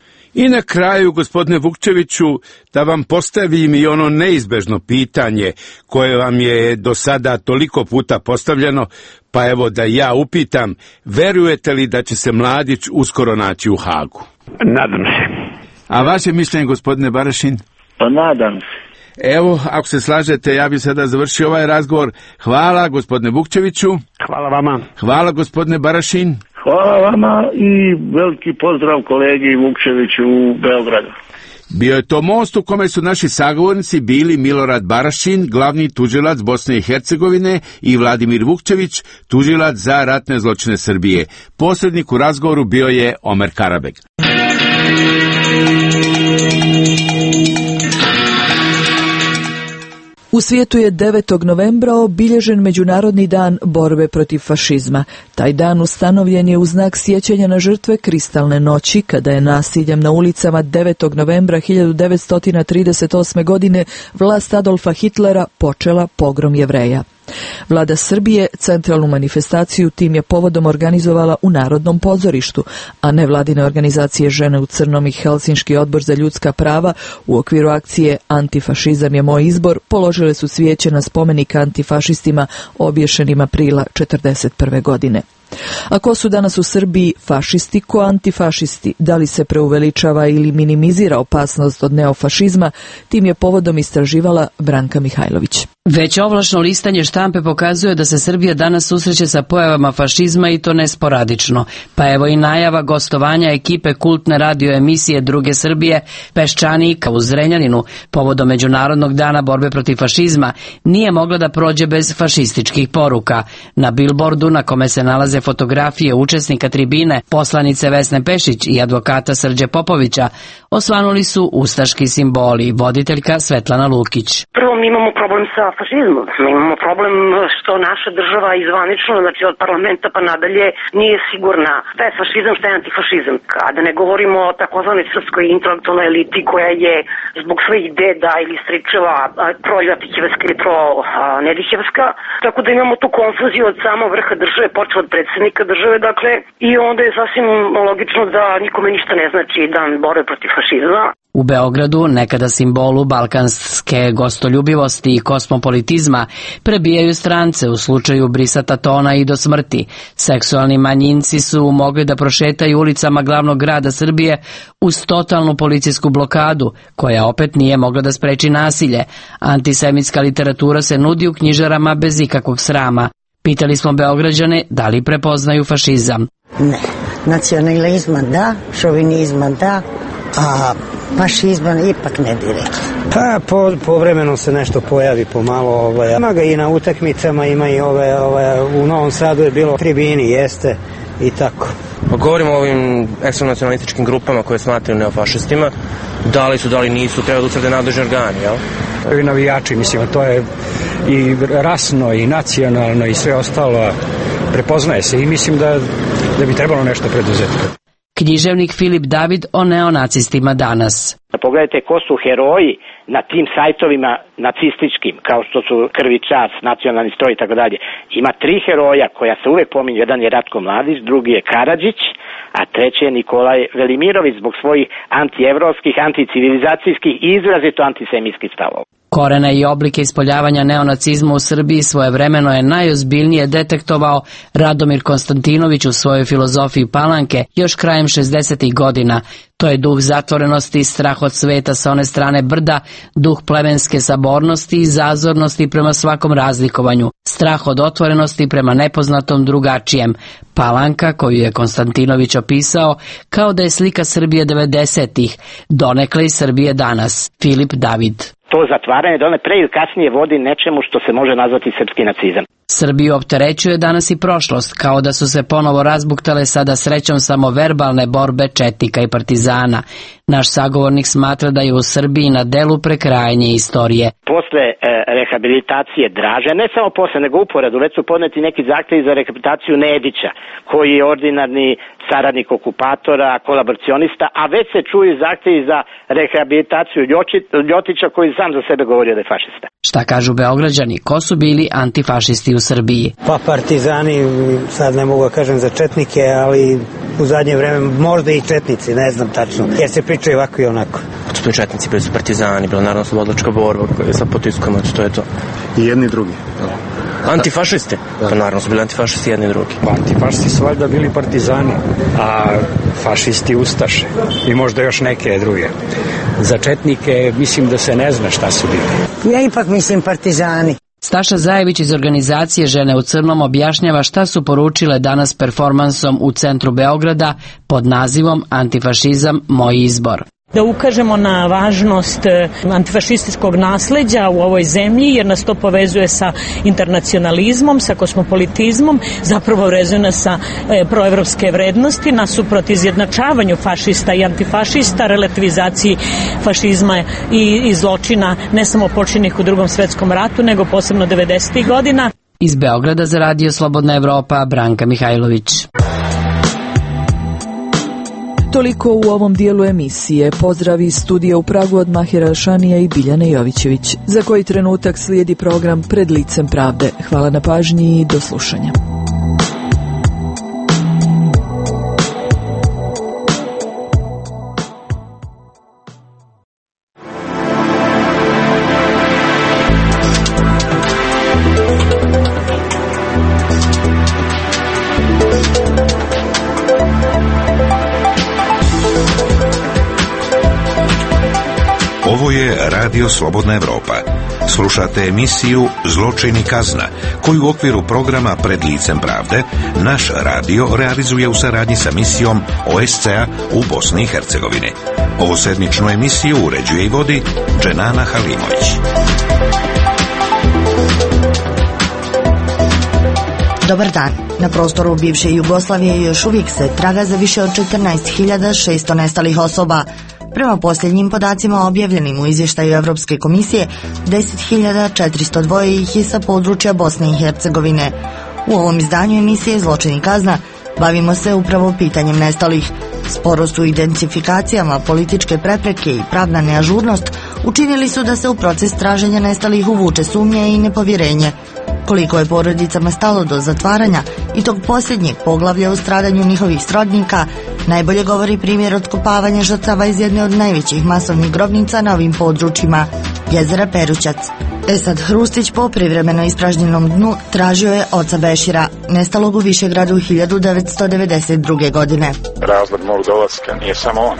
I na kraju, gospodine Vukčeviću, da vam postavim i ono neizbežno pitanje koje vam je do sada toliko puta postavljeno, pa evo da ja upitam, verujete li da će se Mladić uskoro naći u Hagu? Nadam se. A vaše mišljenje, gospodine Barašin? Pa nadam se. Evo, ako se slažete, ja bih sada završio ovaj razgovor. Hvala, gospodine Vukčeviću. Hvala vama. Hvala, gospodine Barašin. Hvala vama i veliki pozdrav kolegi Vukčeviću u Beogradu. Bio je to most u kome su naši sagovornici bili Milorad Barašin, glavni tužilac Bosne i Hercegovine, i Vladimir Vukčević, tužilac za ratne zločine Srbije. Posrednik u razgovoru bio je Omer Karabek. U svijetu je devetog novembra obilježen Međunarodni dan borbe protiv fašizma. Taj dan ustanovljen je u znak sjećanja na žrtve Kristalne noći, kada je nasiljem na ulicama devetog novembra hiljadu devetsto trideset osme. godine vlast Adolfa Hitlera počela pogrom Jevreja. Vlada Srbije centralnu manifestaciju tim je povodom organizovala u Narodnom pozorištu, a nevladine organizacije Žene u crnom i Helsinški odbor za ljudska prava u okviru akcije Antifašizam je moj izbor položile su cvijeće na spomenik antifašistima obješenim aprila četrdeset prve godine. A ko su danas u Srbiji fašisti, ko antifašisti? Da li se preuveličava ili minimizira opasnost od neofašizma? Tim je povodom istraživala Branka Mihajlović. Već ovlašno listanje štampe pokazuje da se Srbija danas susreće sa pojavama fašizma i to ne sporadično. Pa evo i najava gostovanja ekipe kultne radio emisije Druge Srbije Peščanika u Zrenjaninu povodom Međunarodnog dana borbe protiv fašizma nije mogla da prođe bez fašističkih poruka. Na bilbordu na kome se nalaze fotografije učesnika tribine, poslanice Vesne Pešić i advokata Srđe Popovića, osvanuli su ustaški simboli. Voditeljka Svetlana Lukić. Prvo, mi imamo problem sa fašizmom. Mi imamo problem što naša država izvanično, znači od parlamenta pa nadalje, nije sigurna šta je fašizam, šta je antifašizam. Kada ne govorimo o takozvanoj srpskoj intelektualnoj eliti koja je zbog svojih deda ili stričeva pro-Ljotićevska ili pro-Nedićevska, tako da imamo tu konfuziju od samog vrha države, počeo od predsjednika države, dakle, i onda je sasvim logično da nikome ništa ne znači dan borbe protiv fašizma. U Beogradu, nekada simbolu balkanske gostoljubivosti i kosmopolitizma, prebijaju strance u slučaju Brisata Tona i do smrti. Seksualni manjinci su mogli da prošetaju ulicama glavnog grada Srbije uz totalnu policijsku blokadu, koja opet nije mogla da spreči nasilje. Antisemitska literatura se nudi u knjižarama bez ikakvog srama. Pitali smo Beograđane da li prepoznaju fašizam. Ne, nacionalizma da, šovinizma da, a fašizma ipak ne direktno. Pa po, povremeno se nešto pojavi pomalo, ovaj, ima ga i na utakmicama, ima i ove, ove, u Novom Sadu je bilo tribini, jeste i tako. Pa govorimo o ovim ekstremnacionalističkim grupama koje smatraju neofašistima, da li su, da li nisu, treba da utvrde nadležni organi, jel? I navijači, mislim, to je i rasno i nacionalno i sve ostalo prepoznaje se i mislim da, da bi trebalo nešto preduzeti. Književnik Filip David o neonacistima danas. Pogledajte ko su heroji na tim sajtovima nacističkim, kao što su Krvi čas, Nacionalni stroj i tako dalje. Ima tri heroja koja se uvek pominju. Jedan je Ratko Mladić, drugi je Karadžić, a treći je Nikolaj Velimirović zbog svojih antievropskih, anticivilizacijskih i izrazito antisemitskih stavova. Korene i oblike ispoljavanja neonacizma u Srbiji svojevremeno je najozbiljnije detektovao Radomir Konstantinović u svojoj filozofiji Palanke još krajem šezdesetih godina. To je duh zatvorenosti i strah od sveta sa one strane brda, duh plemenske sabornosti i zazornosti prema svakom razlikovanju, strah od otvorenosti prema nepoznatom drugačijem. Palanka, koju je Konstantinović opisao kao da je slika Srbije devedesetih, donekle i Srbije danas. Filip David. To zatvaranje da one pre ili kasnije vodi nečemu što se može nazvati srpski nacizam. Srbiju opterećuje danas i prošlost, kao da su se ponovo razbuktale sada srećom samo verbalne borbe četnika i partizana. Naš sagovornik smatra da je u Srbiji na delu prekrajanje istorije. Posle e, rehabilitacije Draže, ne samo posle, nego uporedu, već su podneti neki zahtevi za rehabilitaciju Nedića, koji je ordinarni saradnik okupatora, kolaboracionista, a već se čuju zahtevi za rehabilitaciju Ljotića, koji sam za sebe govorio da je fašista. Šta kažu Beograđani, ko su bili antifašisti u Srbiji? Pa partizani, sad ne mogu da kažem za četnike, ali u zadnje vreme možda i četnici, ne znam tačno, jer se pričaju ovako i onako. To su četnici, bili su partizani, bila naravno slobodlačka borba koja je sa potiskom, to je to. I jedni i drugi. Antifašisti? Da. Pa naravno su bili antifašisti jedni i drugi. Pa antifašisti su valjda bili partizani, a fašisti ustaše i možda još neke druge. Za četnike mislim da se ne zna šta su bili. Ja ipak mislim partizani. Staša Zajević iz organizacije Žene u crnom objašnjava šta su poručile danas performansom u centru Beograda pod nazivom Antifašizam moj izbor. Da ukažemo na važnost antifašističkog nasleđa u ovoj zemlji, jer nas to povezuje sa internacionalizmom, sa kosmopolitizmom, zapravo vezuje nas sa e, proevropske vrednosti, nasuprot izjednačavanju fašista i antifašista, relativizaciji fašizma i, i zločina ne samo počinjenih u Drugom svetskom ratu, nego posebno devedesetih godina. Iz Beograda za Radio Slobodna Evropa, Branka Mihajlović. Toliko u ovom dijelu emisije. Pozdrav iz studija u Pragu od Mahira Alšanija i Biljane Jovićević. Za koji trenutak slijedi program Pred licem pravde. Hvala na pažnji i do slušanja. Ovo je Radio Slobodna Evropa. Slušate emisiju Zločin i kazna, koju u okviru programa Pred licem pravde naš radio realizuje u saradnji sa misijom O S C A u Bosni i Hercegovini. Ovu sedmičnu emisiju uređuje i vodi Dženana Halimović. Dobar dan. Na prostoru bivše Jugoslavije još uvijek se traga za više od četrnaest hiljada šesto nestalih osoba. Prema posljednjim podacima objavljenim u izvještaju Europske komisije, deset hiljada četiristo dva ih je sa područja Bosne i Hercegovine. U ovom izdanju emisije Zločin i kazna bavimo se upravo pitanjem nestalih. Sporost u identifikacijama, političke prepreke i pravna neažurnost učinili su da se u proces traženja nestalih uvuče sumnje i nepovjerenje. Koliko je porodicama stalo do zatvaranja i tog posljednjeg poglavlja u stradanju njihovih srodnika, najbolje govori primjer otkopavanja žrtava iz jedne od najvećih masovnih grobnica na ovim područjima, jezera Perućac. Esad Hrustić po privremeno ispražnjenom dnu tražio je oca Bešira, nestalog u Višegradu hiljadu devetsto devedeset druge. godine. Razlog mog dolaska nije samo on.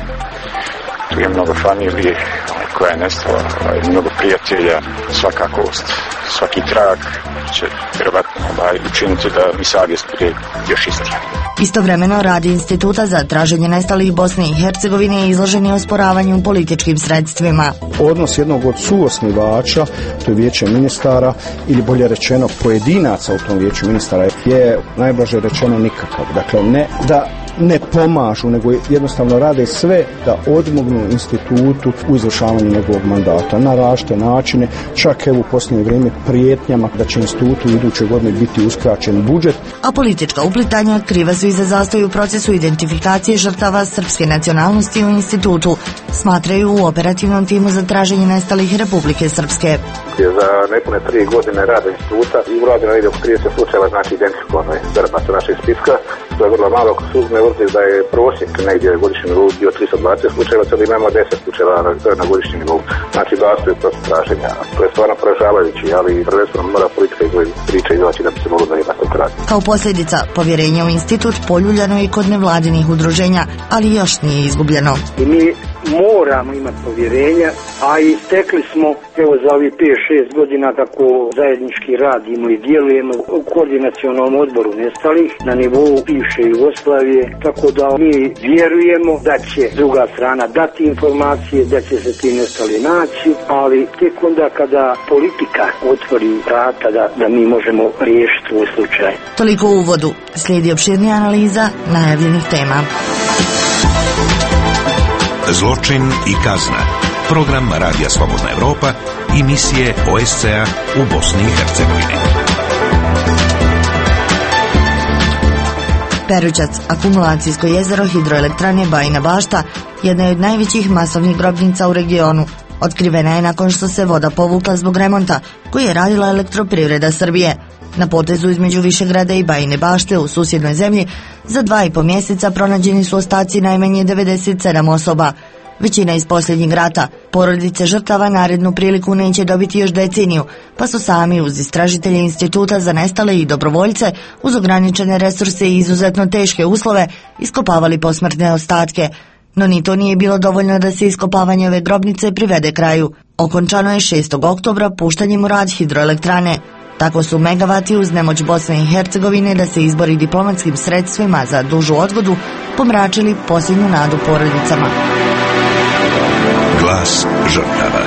Tu je mnogo familije koja je nestala, mnogo prijatelja, svaka kost, svaki trag će vjerovatno učiniti da mi savjest bude još istija. Istovremeno rad Instituta za traženje nestalih Bosne i Hercegovine je izložen osporavanju političkim sredstvima. Odnos jednog od suosnivača, to je vijeće ministara, ili bolje rečeno pojedinaca u tom vijeću ministara, je najblaže rečeno nikakav. Dakle, ne da ne pomažu, nego jednostavno rade sve da odmognu institutu u izvršavanju njegovog mandata na različite načine, čak evo u posljednje vrijeme prijetnjama da će institutu u idućoj godini biti uskraćen budžet. A politička uplitanja kriva su i za zastoj u procesu identifikacije žrtava srpske nacionalnosti u institutu, smatraju u operativnom timu za traženje nestalih Republike Srpske. Za nepune tri godine rada instituta i urađeno negdje oko trideset slučajeva, znači identifikovano je Srba našeg spiska. To je vrlo malo ako se uzme obzir da je prosjek negdje godišnji nivou bio tristo dvadeset slučajeva, sada imamo deset slučajeva na, na godišnji nivou. Znači zastoj je prosto traženja. To je stvarno poražavajući, ali prvenstveno mora politika iz ove priče izaći da bi se moglo da je nakon traženja. Kao posljedica, povjerenje u institut poljuljano i kod nevladinih udruženja, ali još nije izgubljeno. I mi moramo imati povjerenja, a i stekli smo evo za ovih pet šest godina kako zajednički radimo i djelujemo u koordinacionalnom odboru nestalih na nivou bivše Jugoslavije, tako da mi vjerujemo da će druga strana dati informacije, da će se ti nestali naći, ali tek onda kada politika otvori vrata da, da mi možemo riješiti svoj slučaj. Toliko u uvodu. Slijedi opširnija analiza najavljenih tema. Zločin i kazna. Program Radija Slobodna Evropa i misije O S C A u Bosni i Hercegovini. Perućac, akumulacijsko jezero hidroelektrane Bajina Bašta, jedna je od najvećih masovnih grobnica u regionu. Otkrivena je nakon što se voda povukla zbog remonta koji je radila Elektroprivreda Srbije. Na potezu između Višegrada i Bajine Bašte u susjednoj zemlji za dva i po mjeseca pronađeni su ostaci najmanje devedeset sedam osoba. Većina iz posljednjeg rata. Porodice žrtava narednu priliku neće dobiti još deceniju, pa su sami uz istražitelje Instituta za nestale i dobrovoljce uz ograničene resurse i izuzetno teške uslove iskopavali posmrtne ostatke. No ni to nije bilo dovoljno da se iskopavanje ove grobnice privede kraju. Okončano je šestog oktobra puštanjem u rad hidroelektrane. Tako su megavati uz nemoć Bosne i Hercegovine da se izbori diplomatskim sredstvima za dužu odgodu pomračili posljednju nadu porodicama. Glas žrtava.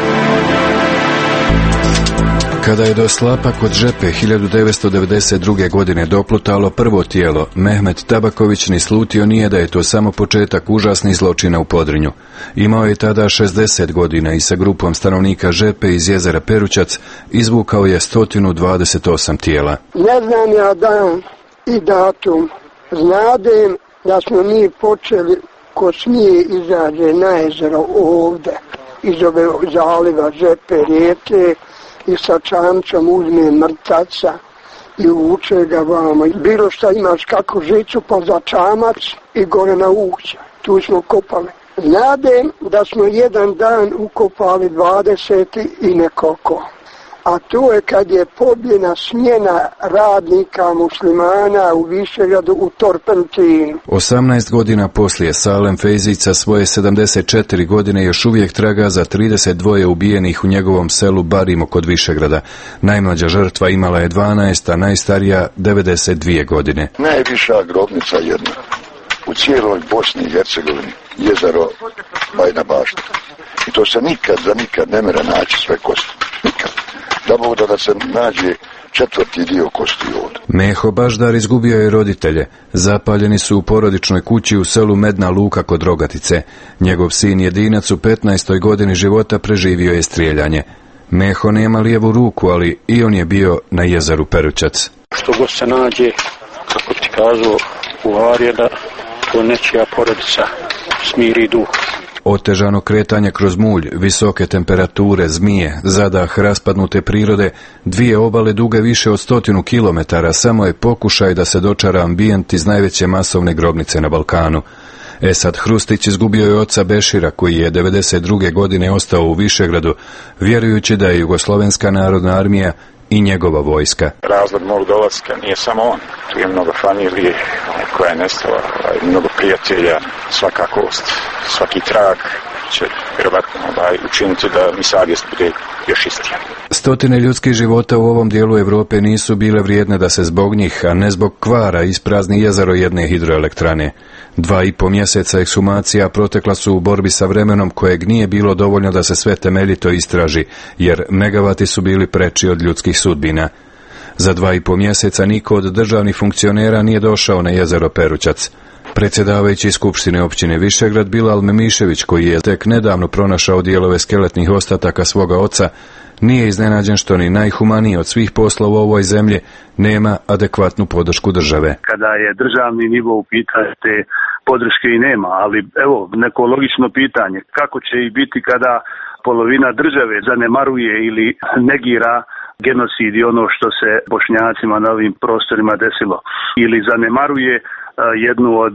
Kada je do slapa kod Žepe hiljadu devetsto devedeset druge. godine doplutalo prvo tijelo, Mehmet Tabaković ni slutio nije da je to samo početak užasnih zločina u Podrinju. Imao je tada šezdeset godina i sa grupom stanovnika Žepe iz jezera Perućac izvukao je sto dvadeset osam tijela. Ne znam ja dan i datum, znadem da smo mi počeli ko smije izađe na jezero ovde, iz ove zaliva Žepe rijeke i sa čamcom uzme mrtaca i uvuče ga vama. Bilo šta imaš kako žicu pa za čamac i gore na ušće. Tu smo kopali. Znadem da smo jedan dan ukopali dvadeset i nekoliko. A to je kad je pobjena smjena radnika muslimana u Višegradu u Torpentinu. osamnaest godina poslije Salem Fejzić sa svoje sedamdeset četiri godine još uvijek traga za trideset dva ubijenih u njegovom selu Barimo kod Višegrada. Najmlađa žrtva imala je dvanaest, a najstarija devedeset dvije godine. Najviša grobnica jedna u cijeloj Bosni i Hercegovini, jezero Bajna Bašta. I to se nikad za nikad ne mere naći sve kosti. Nikad. Da Bog da, da se nađe četvrti dio kosti ovdje. Meho Baždar izgubio je roditelje. Zapaljeni su u porodičnoj kući u selu Medna Luka kod Rogatice. Njegov sin Jedinac u petnaestoj godini života preživio je strijeljanje. Meho nema lijevu ruku, ali i on je bio na jezeru Perućac. Što god se nađe, kako ti kazao, u Varje da to nečija porodica smiri duh. Otežano kretanje kroz mulj, visoke temperature, zmije, zadah raspadnute prirode, dvije obale duge više od stotinu kilometara samo je pokušaj da se dočara ambijent iz najveće masovne grobnice na Balkanu. Esad Hrustić izgubio je oca Bešira, koji je devedeset druge godine ostao u Višegradu, vjerujući da je Jugoslovenska narodna armija i njegova vojska. Razlog mog dolaska nije samo on, tu je mnogo familije koja je nestala, mnogo prijatelja, svaka kost, svaki trag će vjerovatno učiniti da mi savjest bude još istija. Stotine ljudskih života u ovom dijelu Europe nisu bile vrijedne da se zbog njih, a ne zbog kvara, isprazni jezero jedne hidroelektrane. Dva i po mjeseca ekshumacija protekla su u borbi sa vremenom kojeg nije bilo dovoljno da se sve temeljito istraži, jer megavati su bili preči od ljudskih sudbina. Za dva i po mjeseca niko od državnih funkcionera nije došao na jezero Perućac. Predsjedavajući Skupštine općine Višegrad Bilal Memišević, koji je tek nedavno pronašao dijelove skeletnih ostataka svoga oca, nije iznenađen što ni najhumaniji od svih posla u ovoj zemlji nema adekvatnu podršku države. Kada je državni nivo u pitanju, te podrške i nema, ali evo neko logično pitanje, kako će i biti kada polovina države zanemaruje ili negira genocid i ono što se Bošnjacima na ovim prostorima desilo, ili zanemaruje jednu od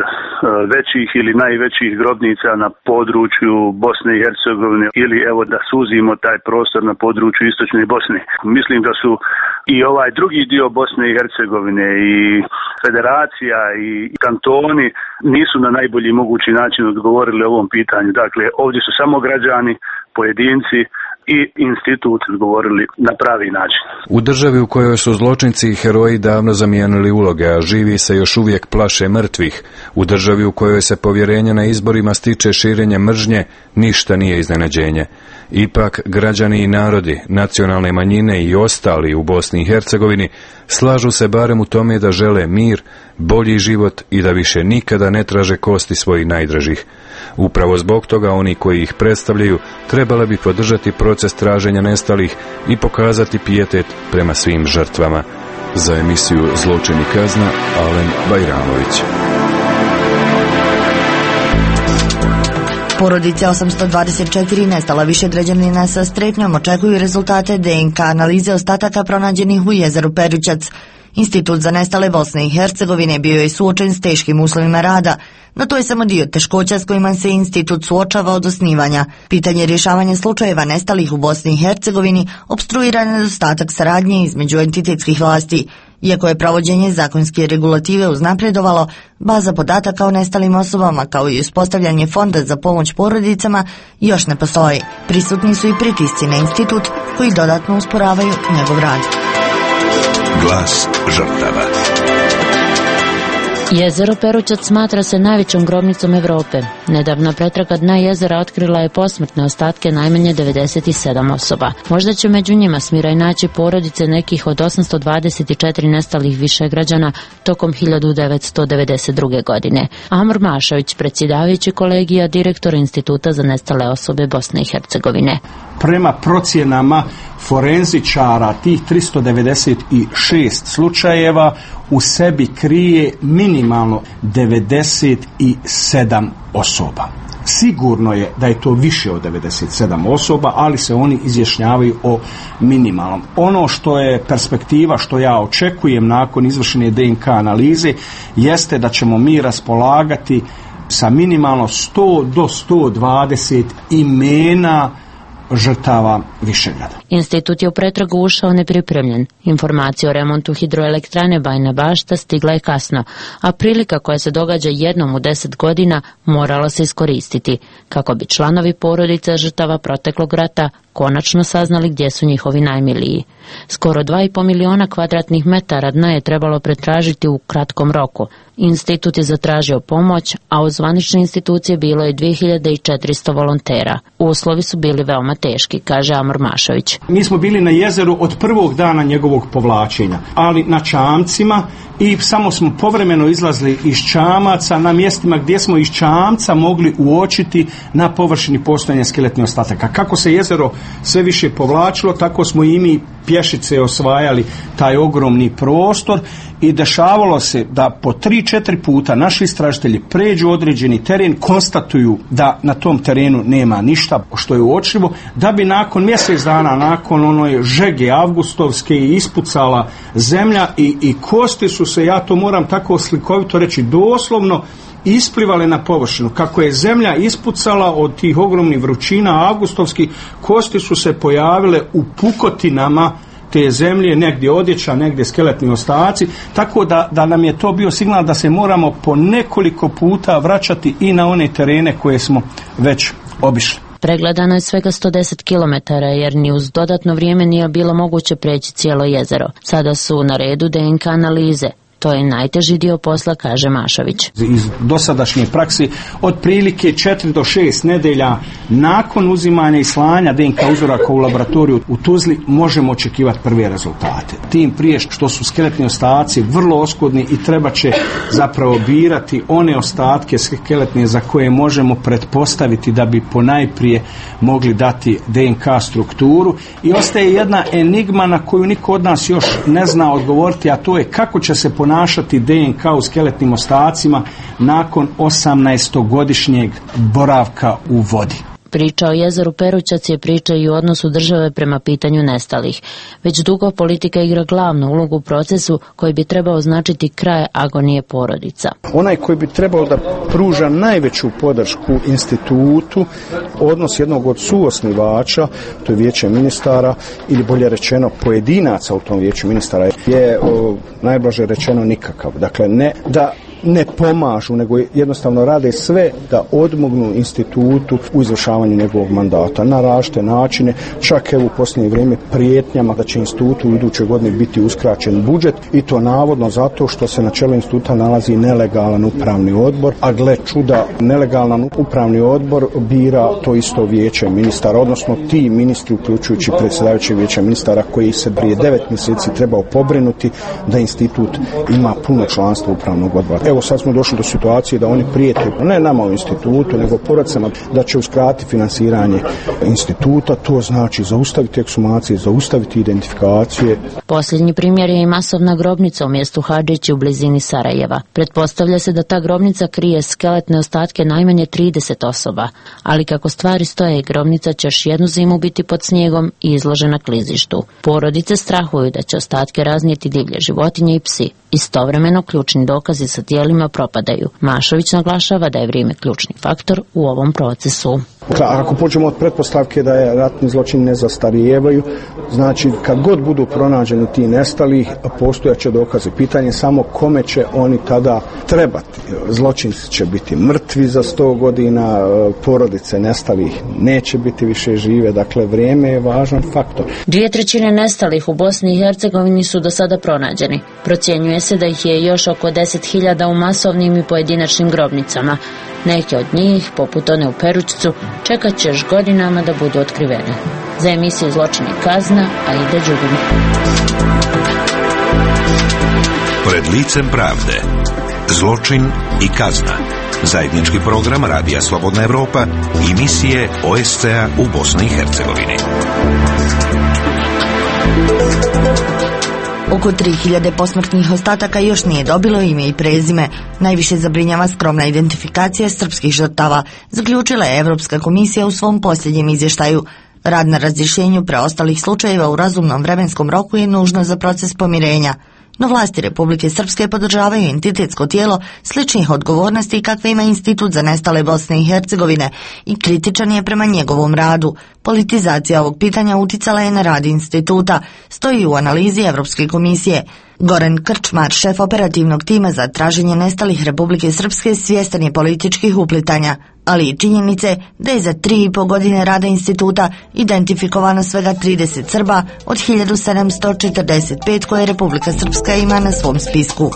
većih ili najvećih grobnica na području Bosne i Hercegovine, ili evo da suzimo taj prostor na području istočne Bosne. Mislim da su i ovaj drugi dio Bosne i Hercegovine i federacija i kantoni nisu na najbolji mogući način odgovorili ovom pitanju. Dakle, ovdje su samo građani, pojedinci i institut odgovorili na pravi način. U državi u kojoj su zločinci i heroji davno zamijenili uloge, a živi se još uvijek plaše mrtvih, u državi u kojoj se povjerenje na izborima stiče širenjem mržnje, ništa nije iznenađenje. Ipak, građani i narodi, nacionalne manjine i ostali u Bosni i Hercegovini slažu se barem u tome da žele mir, bolji život i da više nikada ne traže kosti svojih najdražih. Upravo zbog toga oni koji ih predstavljaju trebali bi podržati proces traženja nestalih i pokazati pijetet prema svim žrtvama. Za emisiju Zločin i kazna, Alen Bajramović. Porodice osamsto dvadeset četiri nestala Višegrađanina sa strepnjom očekuju rezultate D N K analize ostataka pronađenih u jezeru Perućac. Institut za nestale Bosne i Hercegovine bio je suočen s teškim uslovima rada, no to je samo dio teškoća s kojima se institut suočava od osnivanja. Pitanje rješavanja slučajeva nestalih u Bosni i Hercegovini opstruira nedostatak saradnje između entitetskih vlasti. Iako je pravođenje zakonske regulative uznapredovalo, baza podataka o nestalim osobama kao i uspostavljanje fonda za pomoć porodicama još ne postoji. Prisutni su i pritisci na institut koji dodatno usporavaju njegov rad. Glas žrtava. Jezero Perućac smatra se najvećom grobnicom Europe. Nedavna pretraga dna jezera otkrila je posmrtne ostatke najmanje devedeset sedam osoba. Možda će među njima Smiraj naći porodice nekih od osamsto dvadeset četiri nestalih Višegrađana tokom hiljadu devetsto devedeset druge. godine. Amor Mašović, predsjedavajući kolegija direktora Instituta za nestale osobe Bosne i Hercegovine. Prema procjenama forenzičara, tih tristo devedeset šest slučajeva u sebi krije minimalno minimalno devedeset sedam osoba. Sigurno je da je to više od devedeset sedam osoba, ali se oni izjašnjavaju o minimalnom. Ono što je perspektiva, što ja očekujem nakon izvršene D N K analize, jeste da ćemo mi raspolagati sa minimalno sto do sto dvadeset imena žrtava Višegrada. Institut je u pretragu ušao nepripremljen. Informacija o remontu hidroelektrane Bajina Bašta stigla je kasno, a prilika koja se događa jednom u deset godina morala se iskoristiti, kako bi članovi porodice žrtava proteklog rata konačno saznali gdje su njihovi najmiliji. Skoro dva i pol miliona kvadratnih metara dna je trebalo pretražiti u kratkom roku. Institut je zatražio pomoć, a u zvanične institucije bilo je dvije hiljade četiristo volontera. Uslovi su bili veoma teški, kaže Amor Mašović. Mi smo bili na jezeru od prvog dana njegovog povlačenja, ali na čamcima, i samo smo povremeno izlazili iz čamaca na mjestima gdje smo iz čamca mogli uočiti na površini postojanja skeletnih ostataka. Kako se jezero sve više povlačilo, tako smo i mi pješice osvajali taj ogromni prostor i dešavalo se da po tri, četiri puta naši istražitelji pređu određeni teren, konstatuju da na tom terenu nema ništa što je uočljivo, da bi nakon mjesec dana, nakon onoj žege avgustovske ispucala zemlja i, i kosti su se, ja to moram tako slikovito reći, doslovno isplivale na površinu. Kako je zemlja ispucala od tih ogromnih vrućina avgustovskih, kosti su se pojavile u pukotinama te zemlje, negdje odjeća, negdje skeletni ostaci, tako da, da nam je to bio signal da se moramo po nekoliko puta vraćati i na one terene koje smo već obišli. Pregledano je svega sto deset kilometara jer ni uz dodatno vrijeme nije bilo moguće preći cijelo jezero. Sada su na redu D N K analize. To je najteži dio posla, kaže Mašović. Iz dosadašnje praksi otprilike četiri do šest nedelja nakon uzimanja i slanja D N K uzoraka u laboratoriju u Tuzli možemo očekivati prve rezultate. Tim prije što su skeletni ostaci vrlo oskudni i treba će zapravo birati one ostatke skeletne za koje možemo pretpostaviti da bi ponajprije mogli dati D N K strukturu, i ostaje jedna enigma na koju niko od nas još ne zna odgovoriti, a to je kako će se ponašati D N K u skeletnim ostacima nakon osamnaestogodišnjeg boravka u vodi. Priča o jezeru Perućac je priča i u odnosu države prema pitanju nestalih. Već dugo politika igra glavnu ulogu u procesu koji bi trebao značiti kraj agonije porodica. Onaj koji bi trebao da pruža najveću podršku institutu, odnos jednog od suosnivača, to je vijeće ministara, ili bolje rečeno pojedinaca u tom vijeću ministara, je o, najblaže rečeno nikakav. Dakle, ne da ne pomažu, nego jednostavno rade sve da odmognu institutu u izvršavanju njegovog mandata na različite načine, čak evo u posljednje vrijeme prijetnjama da će institutu u idućoj godini biti uskraćen budžet, i to navodno zato što se na čelu instituta nalazi nelegalan upravni odbor, a gle čuda, nelegalan upravni odbor bira to isto vijeće ministara, odnosno ti ministri, uključujući predsjedavajući vijeća ministara, koji se prije devet mjeseci trebao pobrinuti da institut ima puno članstvo upravnog odbora. Evo sad smo došli do situacije da oni prijete, ne nama u institutu, nego porodicama, da će uskratiti finansiranje instituta. To znači zaustaviti ekshumacije, zaustaviti identifikacije. Posljednji primjer je i masovna grobnica u mjestu Hadžići u blizini Sarajeva. Pretpostavlja se da ta grobnica krije skeletne ostatke najmanje trideset osoba, ali kako stvari stoje, grobnica će još jednu zimu biti pod snijegom i izložena klizištu. Porodice strahuju da će ostatke raznijeti divlje životinje i psi. Istovremeno ključni dokazi sa tijelima propadaju. Mašović naglašava da je vrijeme ključni faktor u ovom procesu. Ako pođemo od pretpostavke da je ratni zločin ne zastarijevaju, znači kad god budu pronađeni ti nestali, postojaće dokaze. Pitanje samo kome će oni tada trebati. Zločinci će biti mrtvi za sto godina, porodice nestalih neće biti više žive, dakle vrijeme je važan faktor. Dvije trećine nestalih u Bosni i Hercegovini su do sada pronađeni. Procjenjuje se da ih je još oko deset hiljada u masovnim i pojedinačnim grobnicama. Neke od njih, poput one u Perućcu, čekat će još godinama da budu otkrivene. Za emisiju Zločin i kazna, Aida Đugin. Pred licem pravde. Zločin i kazna. Zajednički program Radija Slobodna Evropa i misije O S C A u Bosni i Hercegovini. Oko tri hiljade posmrtnih ostataka još nije dobilo ime i prezime. Najviše zabrinjava skromna identifikacija srpskih žrtava, zaključila je Evropska komisija u svom posljednjem izvještaju. Rad na razrješenju preostalih slučajeva u razumnom vremenskom roku je nužno za proces pomirenja. No vlasti Republike Srpske podržavaju entitetsko tijelo sličnih odgovornosti kakve ima Institut za nestale Bosne i Hercegovine i kritičan je prema njegovom radu. Politizacija ovog pitanja uticala je na rad instituta, stoji u analizi Evropske komisije. Goran Krčmar, šef operativnog tima za traženje nestalih Republike Srpske, svjestan je političkih uplitanja, ali i činjenice da je za tri i po godine rada instituta identifikovano svega trideset Srba od hiljadu sedamsto četrdeset pet koje Republika Srpska ima na svom spisku.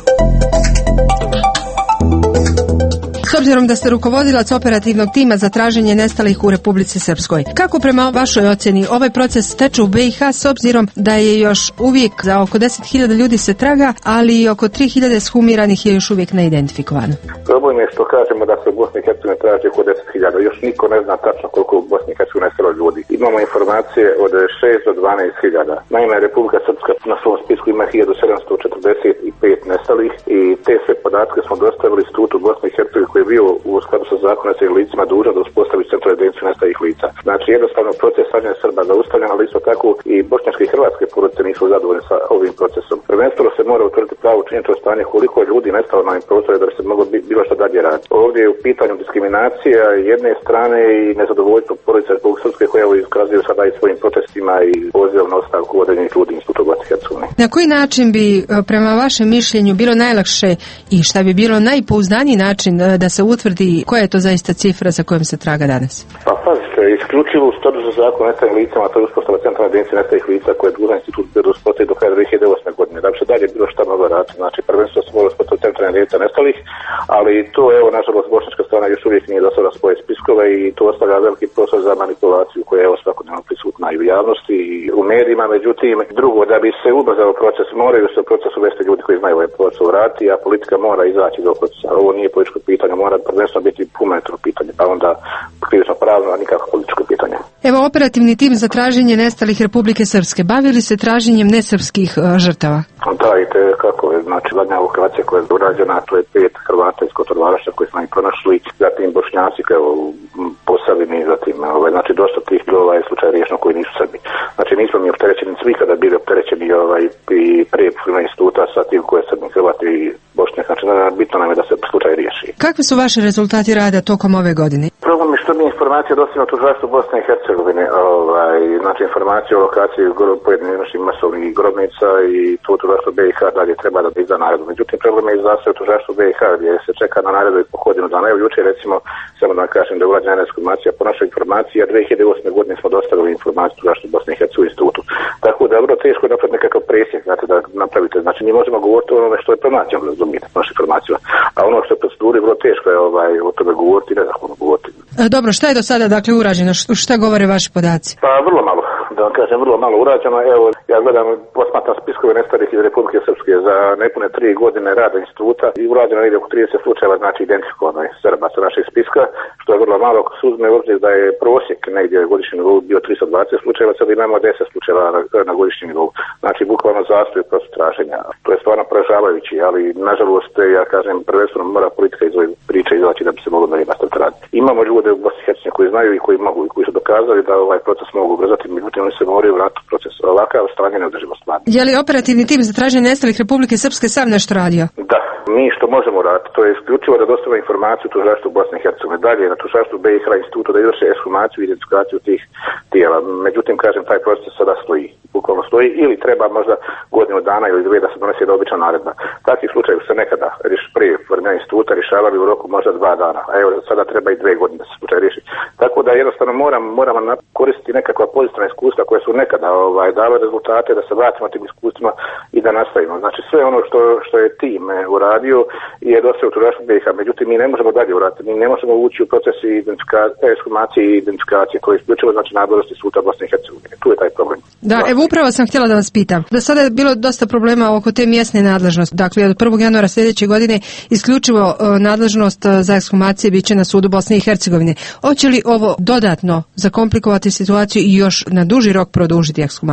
S obzirom da ste rukovodilac operativnog tima za traženje nestalih u Republici Srpskoj, kako prema vašoj ocjeni ovaj proces teče u B i H s obzirom da je još uvijek za oko deset hiljada ljudi se traga, ali i oko tri hiljade shumiranih je još uvijek neidentifikovano? Problem je što kažemo da se u Bosni i Hercegovini traži oko deset hiljada. Još niko ne zna tačno koliko u Bosni i Hercegovini nestalo ljudi. Imamo informacije od šest do dvanaest hiljada. Naime, Republika Srpska na svom spisku ima hiljadu sedamsto četrdeset pet nestalih i te sve podatke smo dostavili Institutu Bosne i Hercegovine koji je bio u skladu sa zakonom sa licima dužan da uspostavi centru evidenciju nestalih lica. Znači jednostavno proces traženja Srba zaustavljen, ali isto tako i bošnjačke i hrvatske porodice nisu zadovoljne sa ovim procesom. Prvenstveno se mora utvrditi pravo činjenično stanje koliko je ljudi nestalo na ovim prostorima da bi se moglo bilo što dalje raditi. Ovdje je u pitanju diskriminacija jedne strane i nezadovoljstvo porodice Republike Srpske koje evo iskazuju sada i svojim protestima i pozivom na ostavku određenih ljudi Instituta Bosne i Hercegovine. Na koji način bi prema vašem mišljenju bilo najlakše i šta bi bilo najpouzdaniji način da se utvrdi koja je to zaista cifra za kojom se traga danas? Pa pazite, isključivo u skladu sa zakonom o nestalim licama, to je uspostava centralne evidencije nestalih lica koje je dužan institut bio da uspostavi do kraja dvije hiljade osme godine. Da bi se dalje bilo šta moglo raditi. Znači, prvenstveno se mora uspostaviti centralna evidencija nestalih, ali to, evo, nažalost, bošnjačka strana još uvijek nije dostavila svoje spiskove i to ostavlja veliki prostor za manipulaciju koja je evo svakodnevno prisutna i u javnosti i u medijima. Međutim, drugo, da bi se ubrzao proces, moraju se u proces uvesti ljudi koji znaju ovaj proces raditi, a politika mora izaći do procesa. Ovo nije političko pitanje, mora prvenstveno biti humanitarno pitanje, pa onda krivično pravno, a nikako političko pitanje. Evo, operativni tim za traženje nestalih Republike Srpske bavili se traženjem nesrpskih uh, žrtava? Da, i te kako je, znači zadnja evakuacija koja je urađena, to je pet Hrvata iz Kotorvaraša koji smo ih pronašli, zatim Bošnjaci kao u Posavini, zatim ovaj, znači dosta tih ovaj slučaj riješeno koji nisu Srbi. Znači nismo mi opterećeni, svi kada bili opterećeni ovaj, i prije instituta sa tim koje Srbi, Hrvati i Bošnjak, znači bitno nam je da se slučaj riješi. Kakvi su vaši rezultati rada tokom ove godine? Problem je što mi informacije dostavimo tužilaštvu Bosne i Hercegovine, ovaj, znači informacije o lokaciji pojedinih masovnih grobnica i to tužilaštvo B i H dalje treba da izda naredbu. Međutim, problem je izda se u tužilaštvu B i H gdje se čeka na naredbu i po godinu dana. Evo jučer recimo, samo da kažem da je urađena informacija po našoj informaciji, a dvije hiljade osme godine smo dostavili informaciju tužilaštvu Bosne i Hercegovine institutu. Tako da je vrlo teško napraviti nekakav presjek, znači da napravite. Znači mi možemo govoriti o onome što je pronađeno, razumijete, našu informaciju. A ono što je proceduri vrlo teško je ovaj, o tome govoriti, ne znam govoriti. E, dobro, šta je do sada dakle urađeno? Šta govore vaši podaci? Pa vrlo malo, da vam kažem, vrlo malo urađeno. Evo, ja gledam, posmatram spiskove nestalih iz Republike Srpske za nepune tri godine rada instituta i urađeno ide oko trideset slučajeva, znači identifikovano je Srba sa našeg spiska, što je vrlo malo. Ako se uzme u obzir da je prosjek negdje godišnji nivou bio tristo dvadeset slučajeva, sad imamo deset slučajeva na, na godišnjem nivou. Znači, bukvalno zastoj proces traženja. To je stvarno poražavajući, ali nažalost, ja kažem, prvenstveno mora politika iz ove priče izaći da bi se moglo da je nastaviti raditi. Imamo ljude u Bosni i Hercegovini koji znaju i koji mogu i koji su dokazali da ovaj proces mogu ubrzati, međutim oni se moraju vratiti u proces. Ovakav stanje neodrživo stvarno. Je li operativni tim za traženje nestalih Republike Srpske sam nešto radio? Da, mi što možemo raditi, to je isključivo da dostavimo informaciju tužilaštvu Bosne i Hercegovine. Dalje na tužilaštvu B i H institutu da izvrše ekshumaciju i identifikaciju tih tijela. Međutim, kažem, taj proces sada stoji. Bukvalno stoji ili treba možda godinu dana ili dvije da se donese jedna obična naredba. Takvi slučajevi se nekada prije formiranja instituta rješavali u roku možda dva dana, a evo sada treba i dve godine da se slučaj riješi. Tako da jednostavno moram, moramo koristiti nekakva pozitivna iskustva koja su nekada ovaj, dale rezultate, da se vratimo tim iskustvima i da nastavimo. Znači sve ono što, što je tim e, uradio je dosta u tužilaštvu B i H, međutim mi ne možemo dalje uraditi, mi ne možemo ući u proces ekshumacije i identifikacije koje je isključivo znači nadležnosti suda Bosne i Hercegovine. Tu je taj problem. Da, evo upravo sam htjela da vas pitam. Da sada je bilo dosta problema oko te mjesne nadležnosti. Dakle, od prvog januara sljedeće godine isključivo uh, nadležnost uh, za ekshumacije biće na sudu Bosne i Hercegovine. Hoće li ovo dodatno zakomplikovati situaciju i još na duži rok produžiti ekshumacije?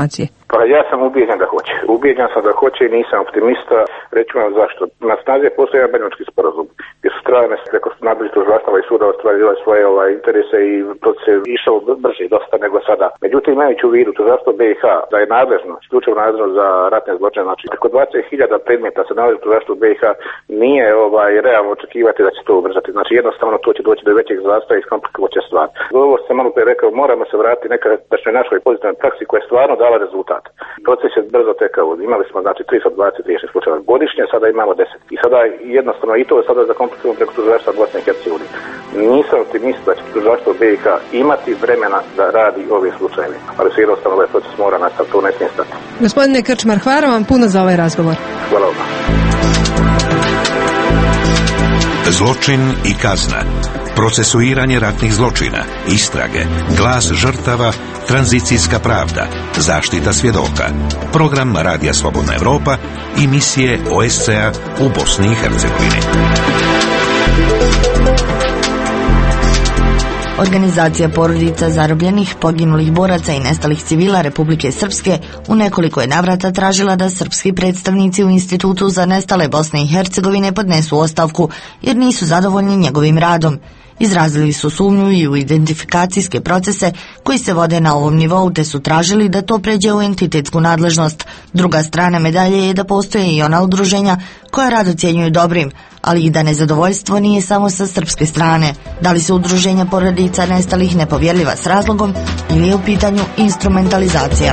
Pa ja sam ubijeđen da hoće. Ubijeđen sam da hoće i nisam optimista. Reću vam zašto. Na snazi postoji jedan Benjaminski sporazum gdje su strane preko nadležnih tužilaštava i suda ostvarile svoje ovaj, interese i proces je išao brže dosta nego sada. Međutim, imajući u vidu tužilaštvo B i H da je nadležno, isključivo nadležno za ratne zločine, znači preko dvadeset hiljada predmeta se nalazi u tužilaštvu B i H, nije ovaj, realno očekivati da će to ubrzati. Znači jednostavno to će doći do većeg zastoja i iskomplikovaće stvar. Ovo sam malo pre rekao, moramo se vratiti neka da će našoj pozitivnoj praksi koja je stvarno dala rezultat. Proces je brzo tekao. Imali smo znači tristo dvadeset riješenih slučajeva godišnje, sada imamo deset. I sada jednostavno i to je sada zakomplikovano preko tužilaštva Bosne i Hercegovine. Nisam optimist da će tužilaštvo B i H imati vremena da radi ove slučajeve. Ali se jednostavno ovaj proces mora nastaviti, to ne smije stati. Gospodine Krčmar, hvala vam puno za ovaj razgovor. Hvala vam. Zločin i kazna, procesuiranje ratnih zločina, istrage, glas žrtava, tranzicijska pravda, zaštita svjedoka, program Radija Slobodna Evropa i misije O S C A u Bosni i Hercegovini. Organizacija porodica zarobljenih, poginulih boraca i nestalih civila Republike Srpske u nekoliko je navrata tražila da srpski predstavnici u Institutu za nestale Bosne i Hercegovine podnesu ostavku jer nisu zadovoljni njegovim radom. Izrazili su sumnju i u identifikacijske procese koji se vode na ovom nivou te su tražili da to pređe u entitetsku nadležnost. Druga strana medalje je da postoje i ona udruženja koja rad ocjenjuju dobrim, ali i da nezadovoljstvo nije samo sa srpske strane. Da li su udruženja porodica nestalih nepovjerljiva s razlogom ili je u pitanju instrumentalizacija?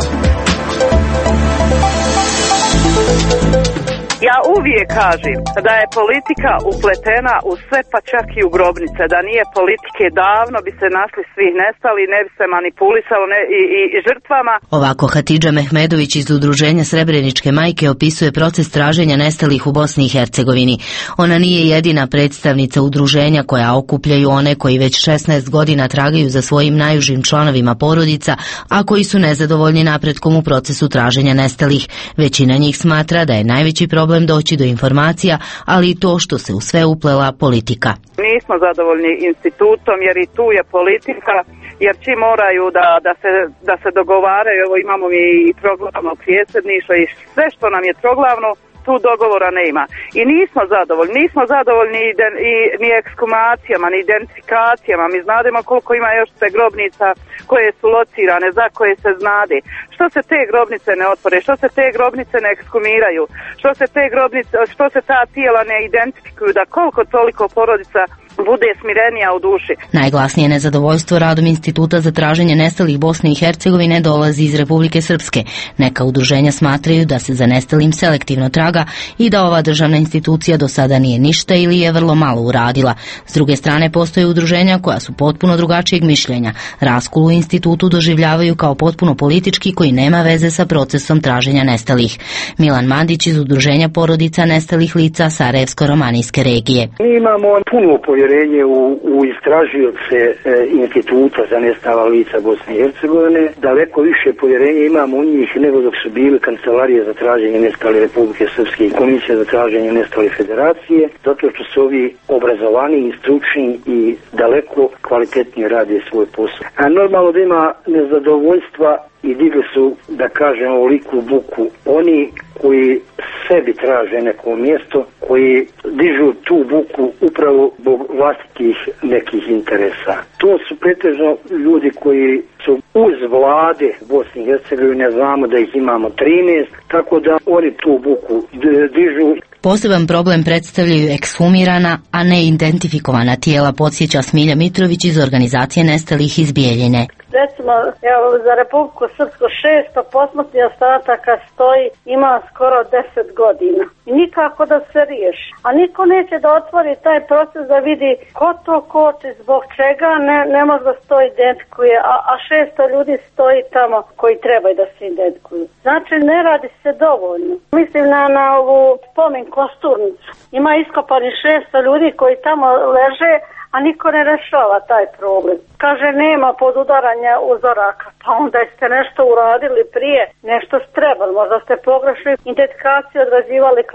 Ja uvijek kažem da je politika upletena u sve, pa čak i u grobnice. Da nije politike, davno bi se našli svih nestali, ne bi se manipulisalo ne, i, i, i žrtvama. Ovako Hatidža Mehmedović iz udruženja Srebreničke majke opisuje proces traženja nestalih u Bosni i Hercegovini. Ona nije jedina predstavnica udruženja koja okupljaju one koji već šesnaest godina tragaju za svojim najužim članovima porodica, a koji su nezadovoljni napretkom u procesu traženja nestalih. Većina njih smatra da je najveći problem doći do informacija, ali i to što se u sve uplela politika. Nismo zadovoljni institutom jer i tu je politika, jer čim moraju da, da, se, da se dogovaraju, evo imamo mi i proglavno predsjedništvo i sve što nam je proglavno, tu dogovora nema. I nismo zadovoljni, nismo zadovoljni i, de, i ni ekskumacijama, ni identifikacijama. Mi znademo koliko ima još te grobnica koje su locirane, za koje se znade. Što se te grobnice ne otvore, što se te grobnice ne ekskumiraju, što se te grobnice, što se ta tijela ne identifikuju, da koliko toliko porodica bude smirenija u duši. Najglasnije nezadovoljstvo radom Instituta za traženje nestalih Bosne i Hercegovine dolazi iz Republike Srpske. Neka udruženja smatraju da se za nestalim selektivno traga i da ova državna institucija do sada nije ništa ili je vrlo malo uradila. S druge strane postoje udruženja koja su potpuno drugačijeg mišljenja. Raskol u institutu doživljavaju kao potpuno politički koji nema veze sa procesom traženja nestalih. Milan Mandić iz udruženja porodica nestalih lica Sarajevsko-romanijske regije. Mi imamo puno povjerenje u, u istražioce e, Instituta za nestala lica Bosne i Hercegovine. Daleko više povjerenje imamo u njih nego dok su bili kancelarije za traženje nestale Republike Srpske i Komisija za traženje nestale federacije, zato što su ovi obrazovani i stručni i daleko kvalitetnije rade svoj posao. A normalno da ima nezadovoljstva i digli su, da kažem, ovoliku buku oni koji sebi traže neko mjesto, koji dižu tu buku upravo zbog vlastitih nekih interesa. To su pretežno ljudi koji su uz vlade Bosne i Hercegovine, znamo da ih imamo trinaest, tako da oni tu buku dižu. Poseban problem predstavljaju ekshumirana, a ne identifikovana tijela, podsjeća Smilja Mitrović iz organizacije nestalih iz Bijeljine. Recimo, evo, za Republiku Srpsku šesto posmrtnih ostataka stoji, ima skoro deset godina. I nikako da se riješi. A niko neće da otvori taj proces da vidi ko to koči, zbog čega ne, ne može da to identifikuje, a, a šesto ljudi stoji tamo koji trebaju da se identifikuju. Znači, ne radi se dovoljno. Mislim na, na ovu spomen kosturnicu. Ima iskopani šesto ljudi koji tamo leže, a niko ne rešava taj problem. Kaže, nema podudaranja uzoraka, pa onda ste nešto uradili prije, nešto ste trebali, možda ste pogrešili identifikaciju, odrađivali klas,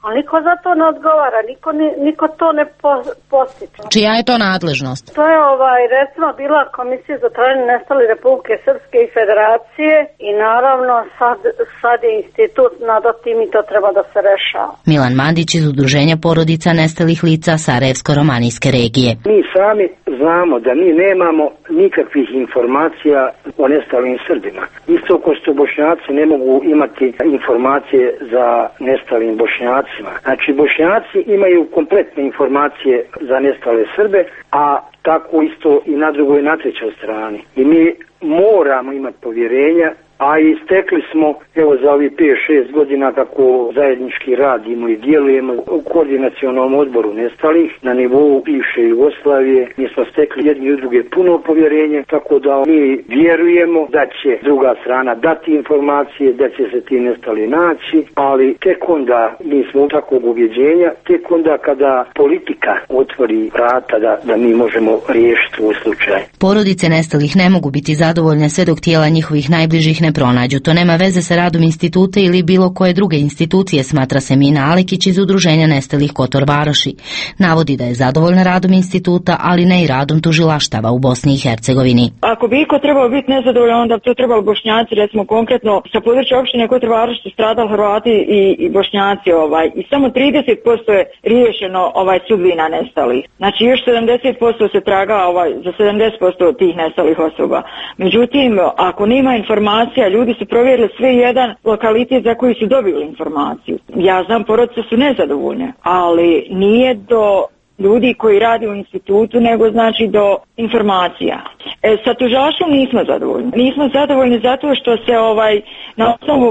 ali niko za to ne odgovara, niko, ni, niko to ne po, postiče. Čija je to nadležnost? To je ovaj, recimo bila Komisija za traženje nestalih Republike Srpske i Federacije i naravno sad, sad je institut nad tim i to treba da se rešava. Milan Mandić iz Udruženja porodica nestalih lica Sarajevsko-romanijske regije. Mi sami znamo da mi nemamo nikakvih informacija o nestalim Srbima. Isto ko što Bošnjaci ne mogu imati informacije za nestalim Bošnjacima. Znači Bošnjaci imaju kompletne informacije za nestale Srbe, a tako isto i na drugoj i na trećoj strani. I mi moramo imati povjerenja, a i stekli smo, evo za ovih pet šest godina kako zajednički radimo i djelujemo u koordinacionom odboru nestalih na nivou bivše Jugoslavije. Mi smo stekli jedni i druge puno povjerenje, tako da mi vjerujemo da će druga strana dati informacije, da će se ti nestali naći, ali tek onda mi smo u takvog ubjeđenja, tek onda kada politika otvori vrata da, da mi možemo riješiti svoj slučaj. Porodice nestalih ne mogu biti zadovoljne sve dok tijela njihovih najbližih ne pronađu. To nema veze sa radom instituta ili bilo koje druge institucije, smatra se Mina Alekić iz Udruženja nestalih Kotor Varoši. Navodi da je zadovoljna radom instituta, ali ne i radom tužilaštava u Bosni i Hercegovini. Ako bi iko trebao biti nezadovoljan, onda to trebalo Bošnjaci, recimo konkretno sa područja opštine Kotor Varoši su stradali Hrvati i, i Bošnjaci, ovaj, i samo trideset posto je riješeno ovaj sudbina nestalih. Znači još sedamdeset posto se traga ovaj, za sedamdeset posto tih nestalih osoba. Međutim, ako nema informacija, ljudi su provjerili sve jedan lokalitet za koji su dobili informaciju. Ja znam, porodice su nezadovoljne, ali nije do ljudi koji radi u institutu, nego znači do informacija. E, sa tužilaštvom nismo zadovoljni. Nismo zadovoljni zato što se ovaj na osnovu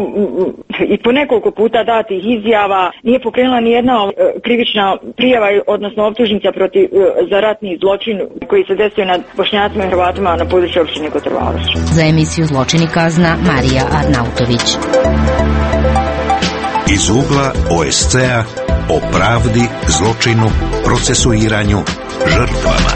i po nekoliko puta datih izjava nije pokrenula ni jedna krivična prijava, odnosno optužnica protiv za ratni zločin koji se desio nad Bošnjacima i Hrvatima na području opštine Kotor Varoš. Za emisiju Zločin i kazna Marija Arnautović. Iz ugla O S C-a o pravdi, zločinu, procesuiranju, žrtvama.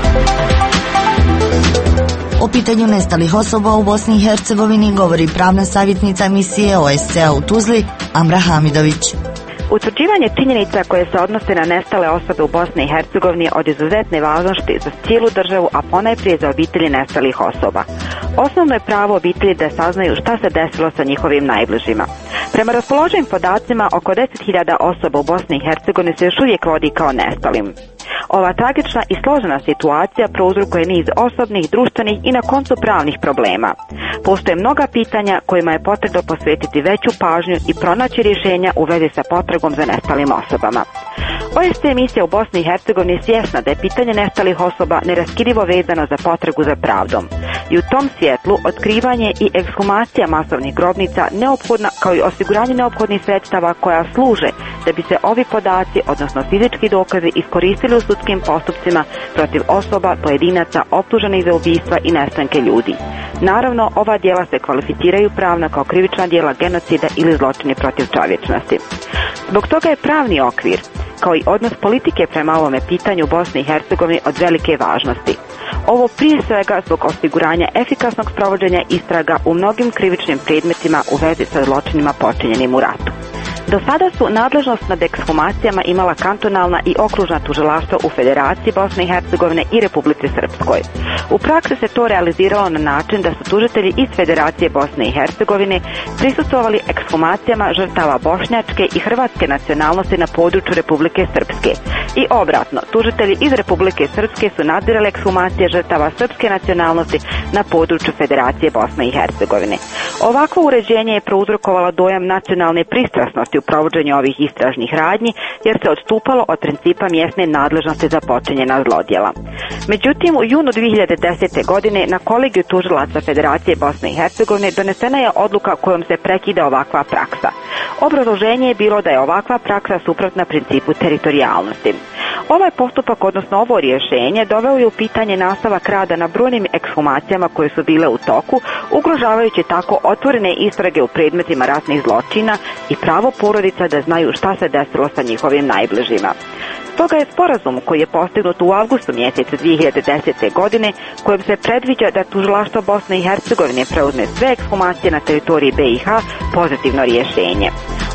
O pitanju nestalih osoba u Bosni i Hercegovini govori pravna savjetnica misije O S C-a u Tuzli, Amra Hamidović. Utvrđivanje činjenica koje se odnose na nestale osobe u Bosni i Hercegovini od izuzetne važnosti za cijelu državu, a ponajprije za obitelji nestalih osoba. Osnovno je pravo obitelji da saznaju šta se desilo sa njihovim najbližima. Prema raspoloženim podacima, oko deset hiljada osoba u Bosni i Hercegovini se još uvijek vodi kao nestalim. Ova tragična i složena situacija prouzrokuje niz osobnih, društvenih i na koncu pravnih problema. Postoje mnoga pitanja kojima je potrebno posvetiti veću pažnju i pronaći rješenja u vezi sa potragom za nestalim osobama. O S C misija u Bosni i Hercegovini je svjesna da je pitanje nestalih osoba neraskidivo vezano za potragu za pravdom. I u tom svjetlu otkrivanje i ekshumacija masovnih grobnica neophodna, kao i osiguranje neophodnih sredstava koja služe da bi se ovi podaci, odnosno fizički dokazi, iskoristili u sudskim postupcima protiv osoba, pojedinaca optuženih za ubistva i nestanke ljudi. Naravno, ova djela se kvalificiraju pravno kao krivična djela genocida ili zločini protiv čovječnosti. Zbog toga je pravni okvir, kao i odnos politike prema ovome pitanju u Bosni i Hercegovini od velike važnosti. Ovo prije svega zbog osiguranja efikasnog sprovođenja istraga u mnogim krivičnim predmetima u vezi sa zločinima počinjenim u ratu. Do sada su nadležnost nad ekshumacijama imala kantonalna i okružna tužilaštva u Federaciji Bosne i Hercegovine i Republici Srpskoj. U praksi se to realiziralo na način da su tužitelji iz Federacije Bosne i Hercegovine prisustvovali ekshumacijama žrtava bošnjačke i hrvatske nacionalnosti na području Republike Srpske. I obratno, tužitelji iz Republike Srpske su nadzirali ekshumacije žrtava srpske nacionalnosti na području Federacije Bosne i Hercegovine. Ovakvo uređenje je prouzrokovalo dojam nacionalne pristrasnosti u provođenju ovih istražnih radnji, jer se odstupalo od principa mjesne nadležnosti za počinjena zlodjela. Međutim, u junu dvije hiljade desete. godine na kolegiju tužilaca Federacije Bosne i Hercegovine donesena je odluka kojom se prekida ovakva praksa. Obrazloženje je bilo da je ovakva praksa suprotna principu teritorijalnosti. Ovaj postupak, odnosno ovo rješenje, doveo je u pitanje nastavak rada na brojnim ekshumacijama koje su bile u toku, ugrožavajući tako otvorene istrage u predmetima ratnih zločina i pravo porodica da znaju šta se desilo sa njihovim najbližima. Stoga je sporazum koji je postignut u avgustu mjesecu dvije hiljade desete. godine, kojim se predviđa da tužilaštvo Bosne i Hercegovine preuzme sve ekshumacije na teritoriji B i H, pozitivno rješenje.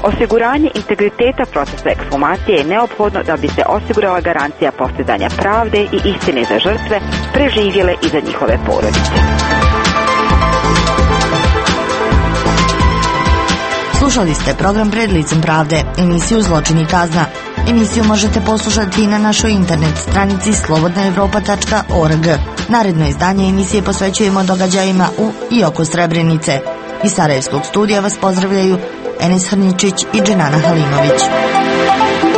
Osiguranje integriteta procesa ekshumacije je neophodno da bi se osigurala garancija postizanja pravde i istine za žrtve, preživjele i za njihove porodice. Slušali ste program Pred licem pravde, emisiju Zločin i kazna. Emisiju možete poslušati i na našoj internet stranici slobodna evropa tačka org. Naredno izdanje emisije posvećujemo događajima u i oko Srebrenice. Iz Sarajevskog studija vas pozdravljaju Enis Hrničić i Dženana Halimović.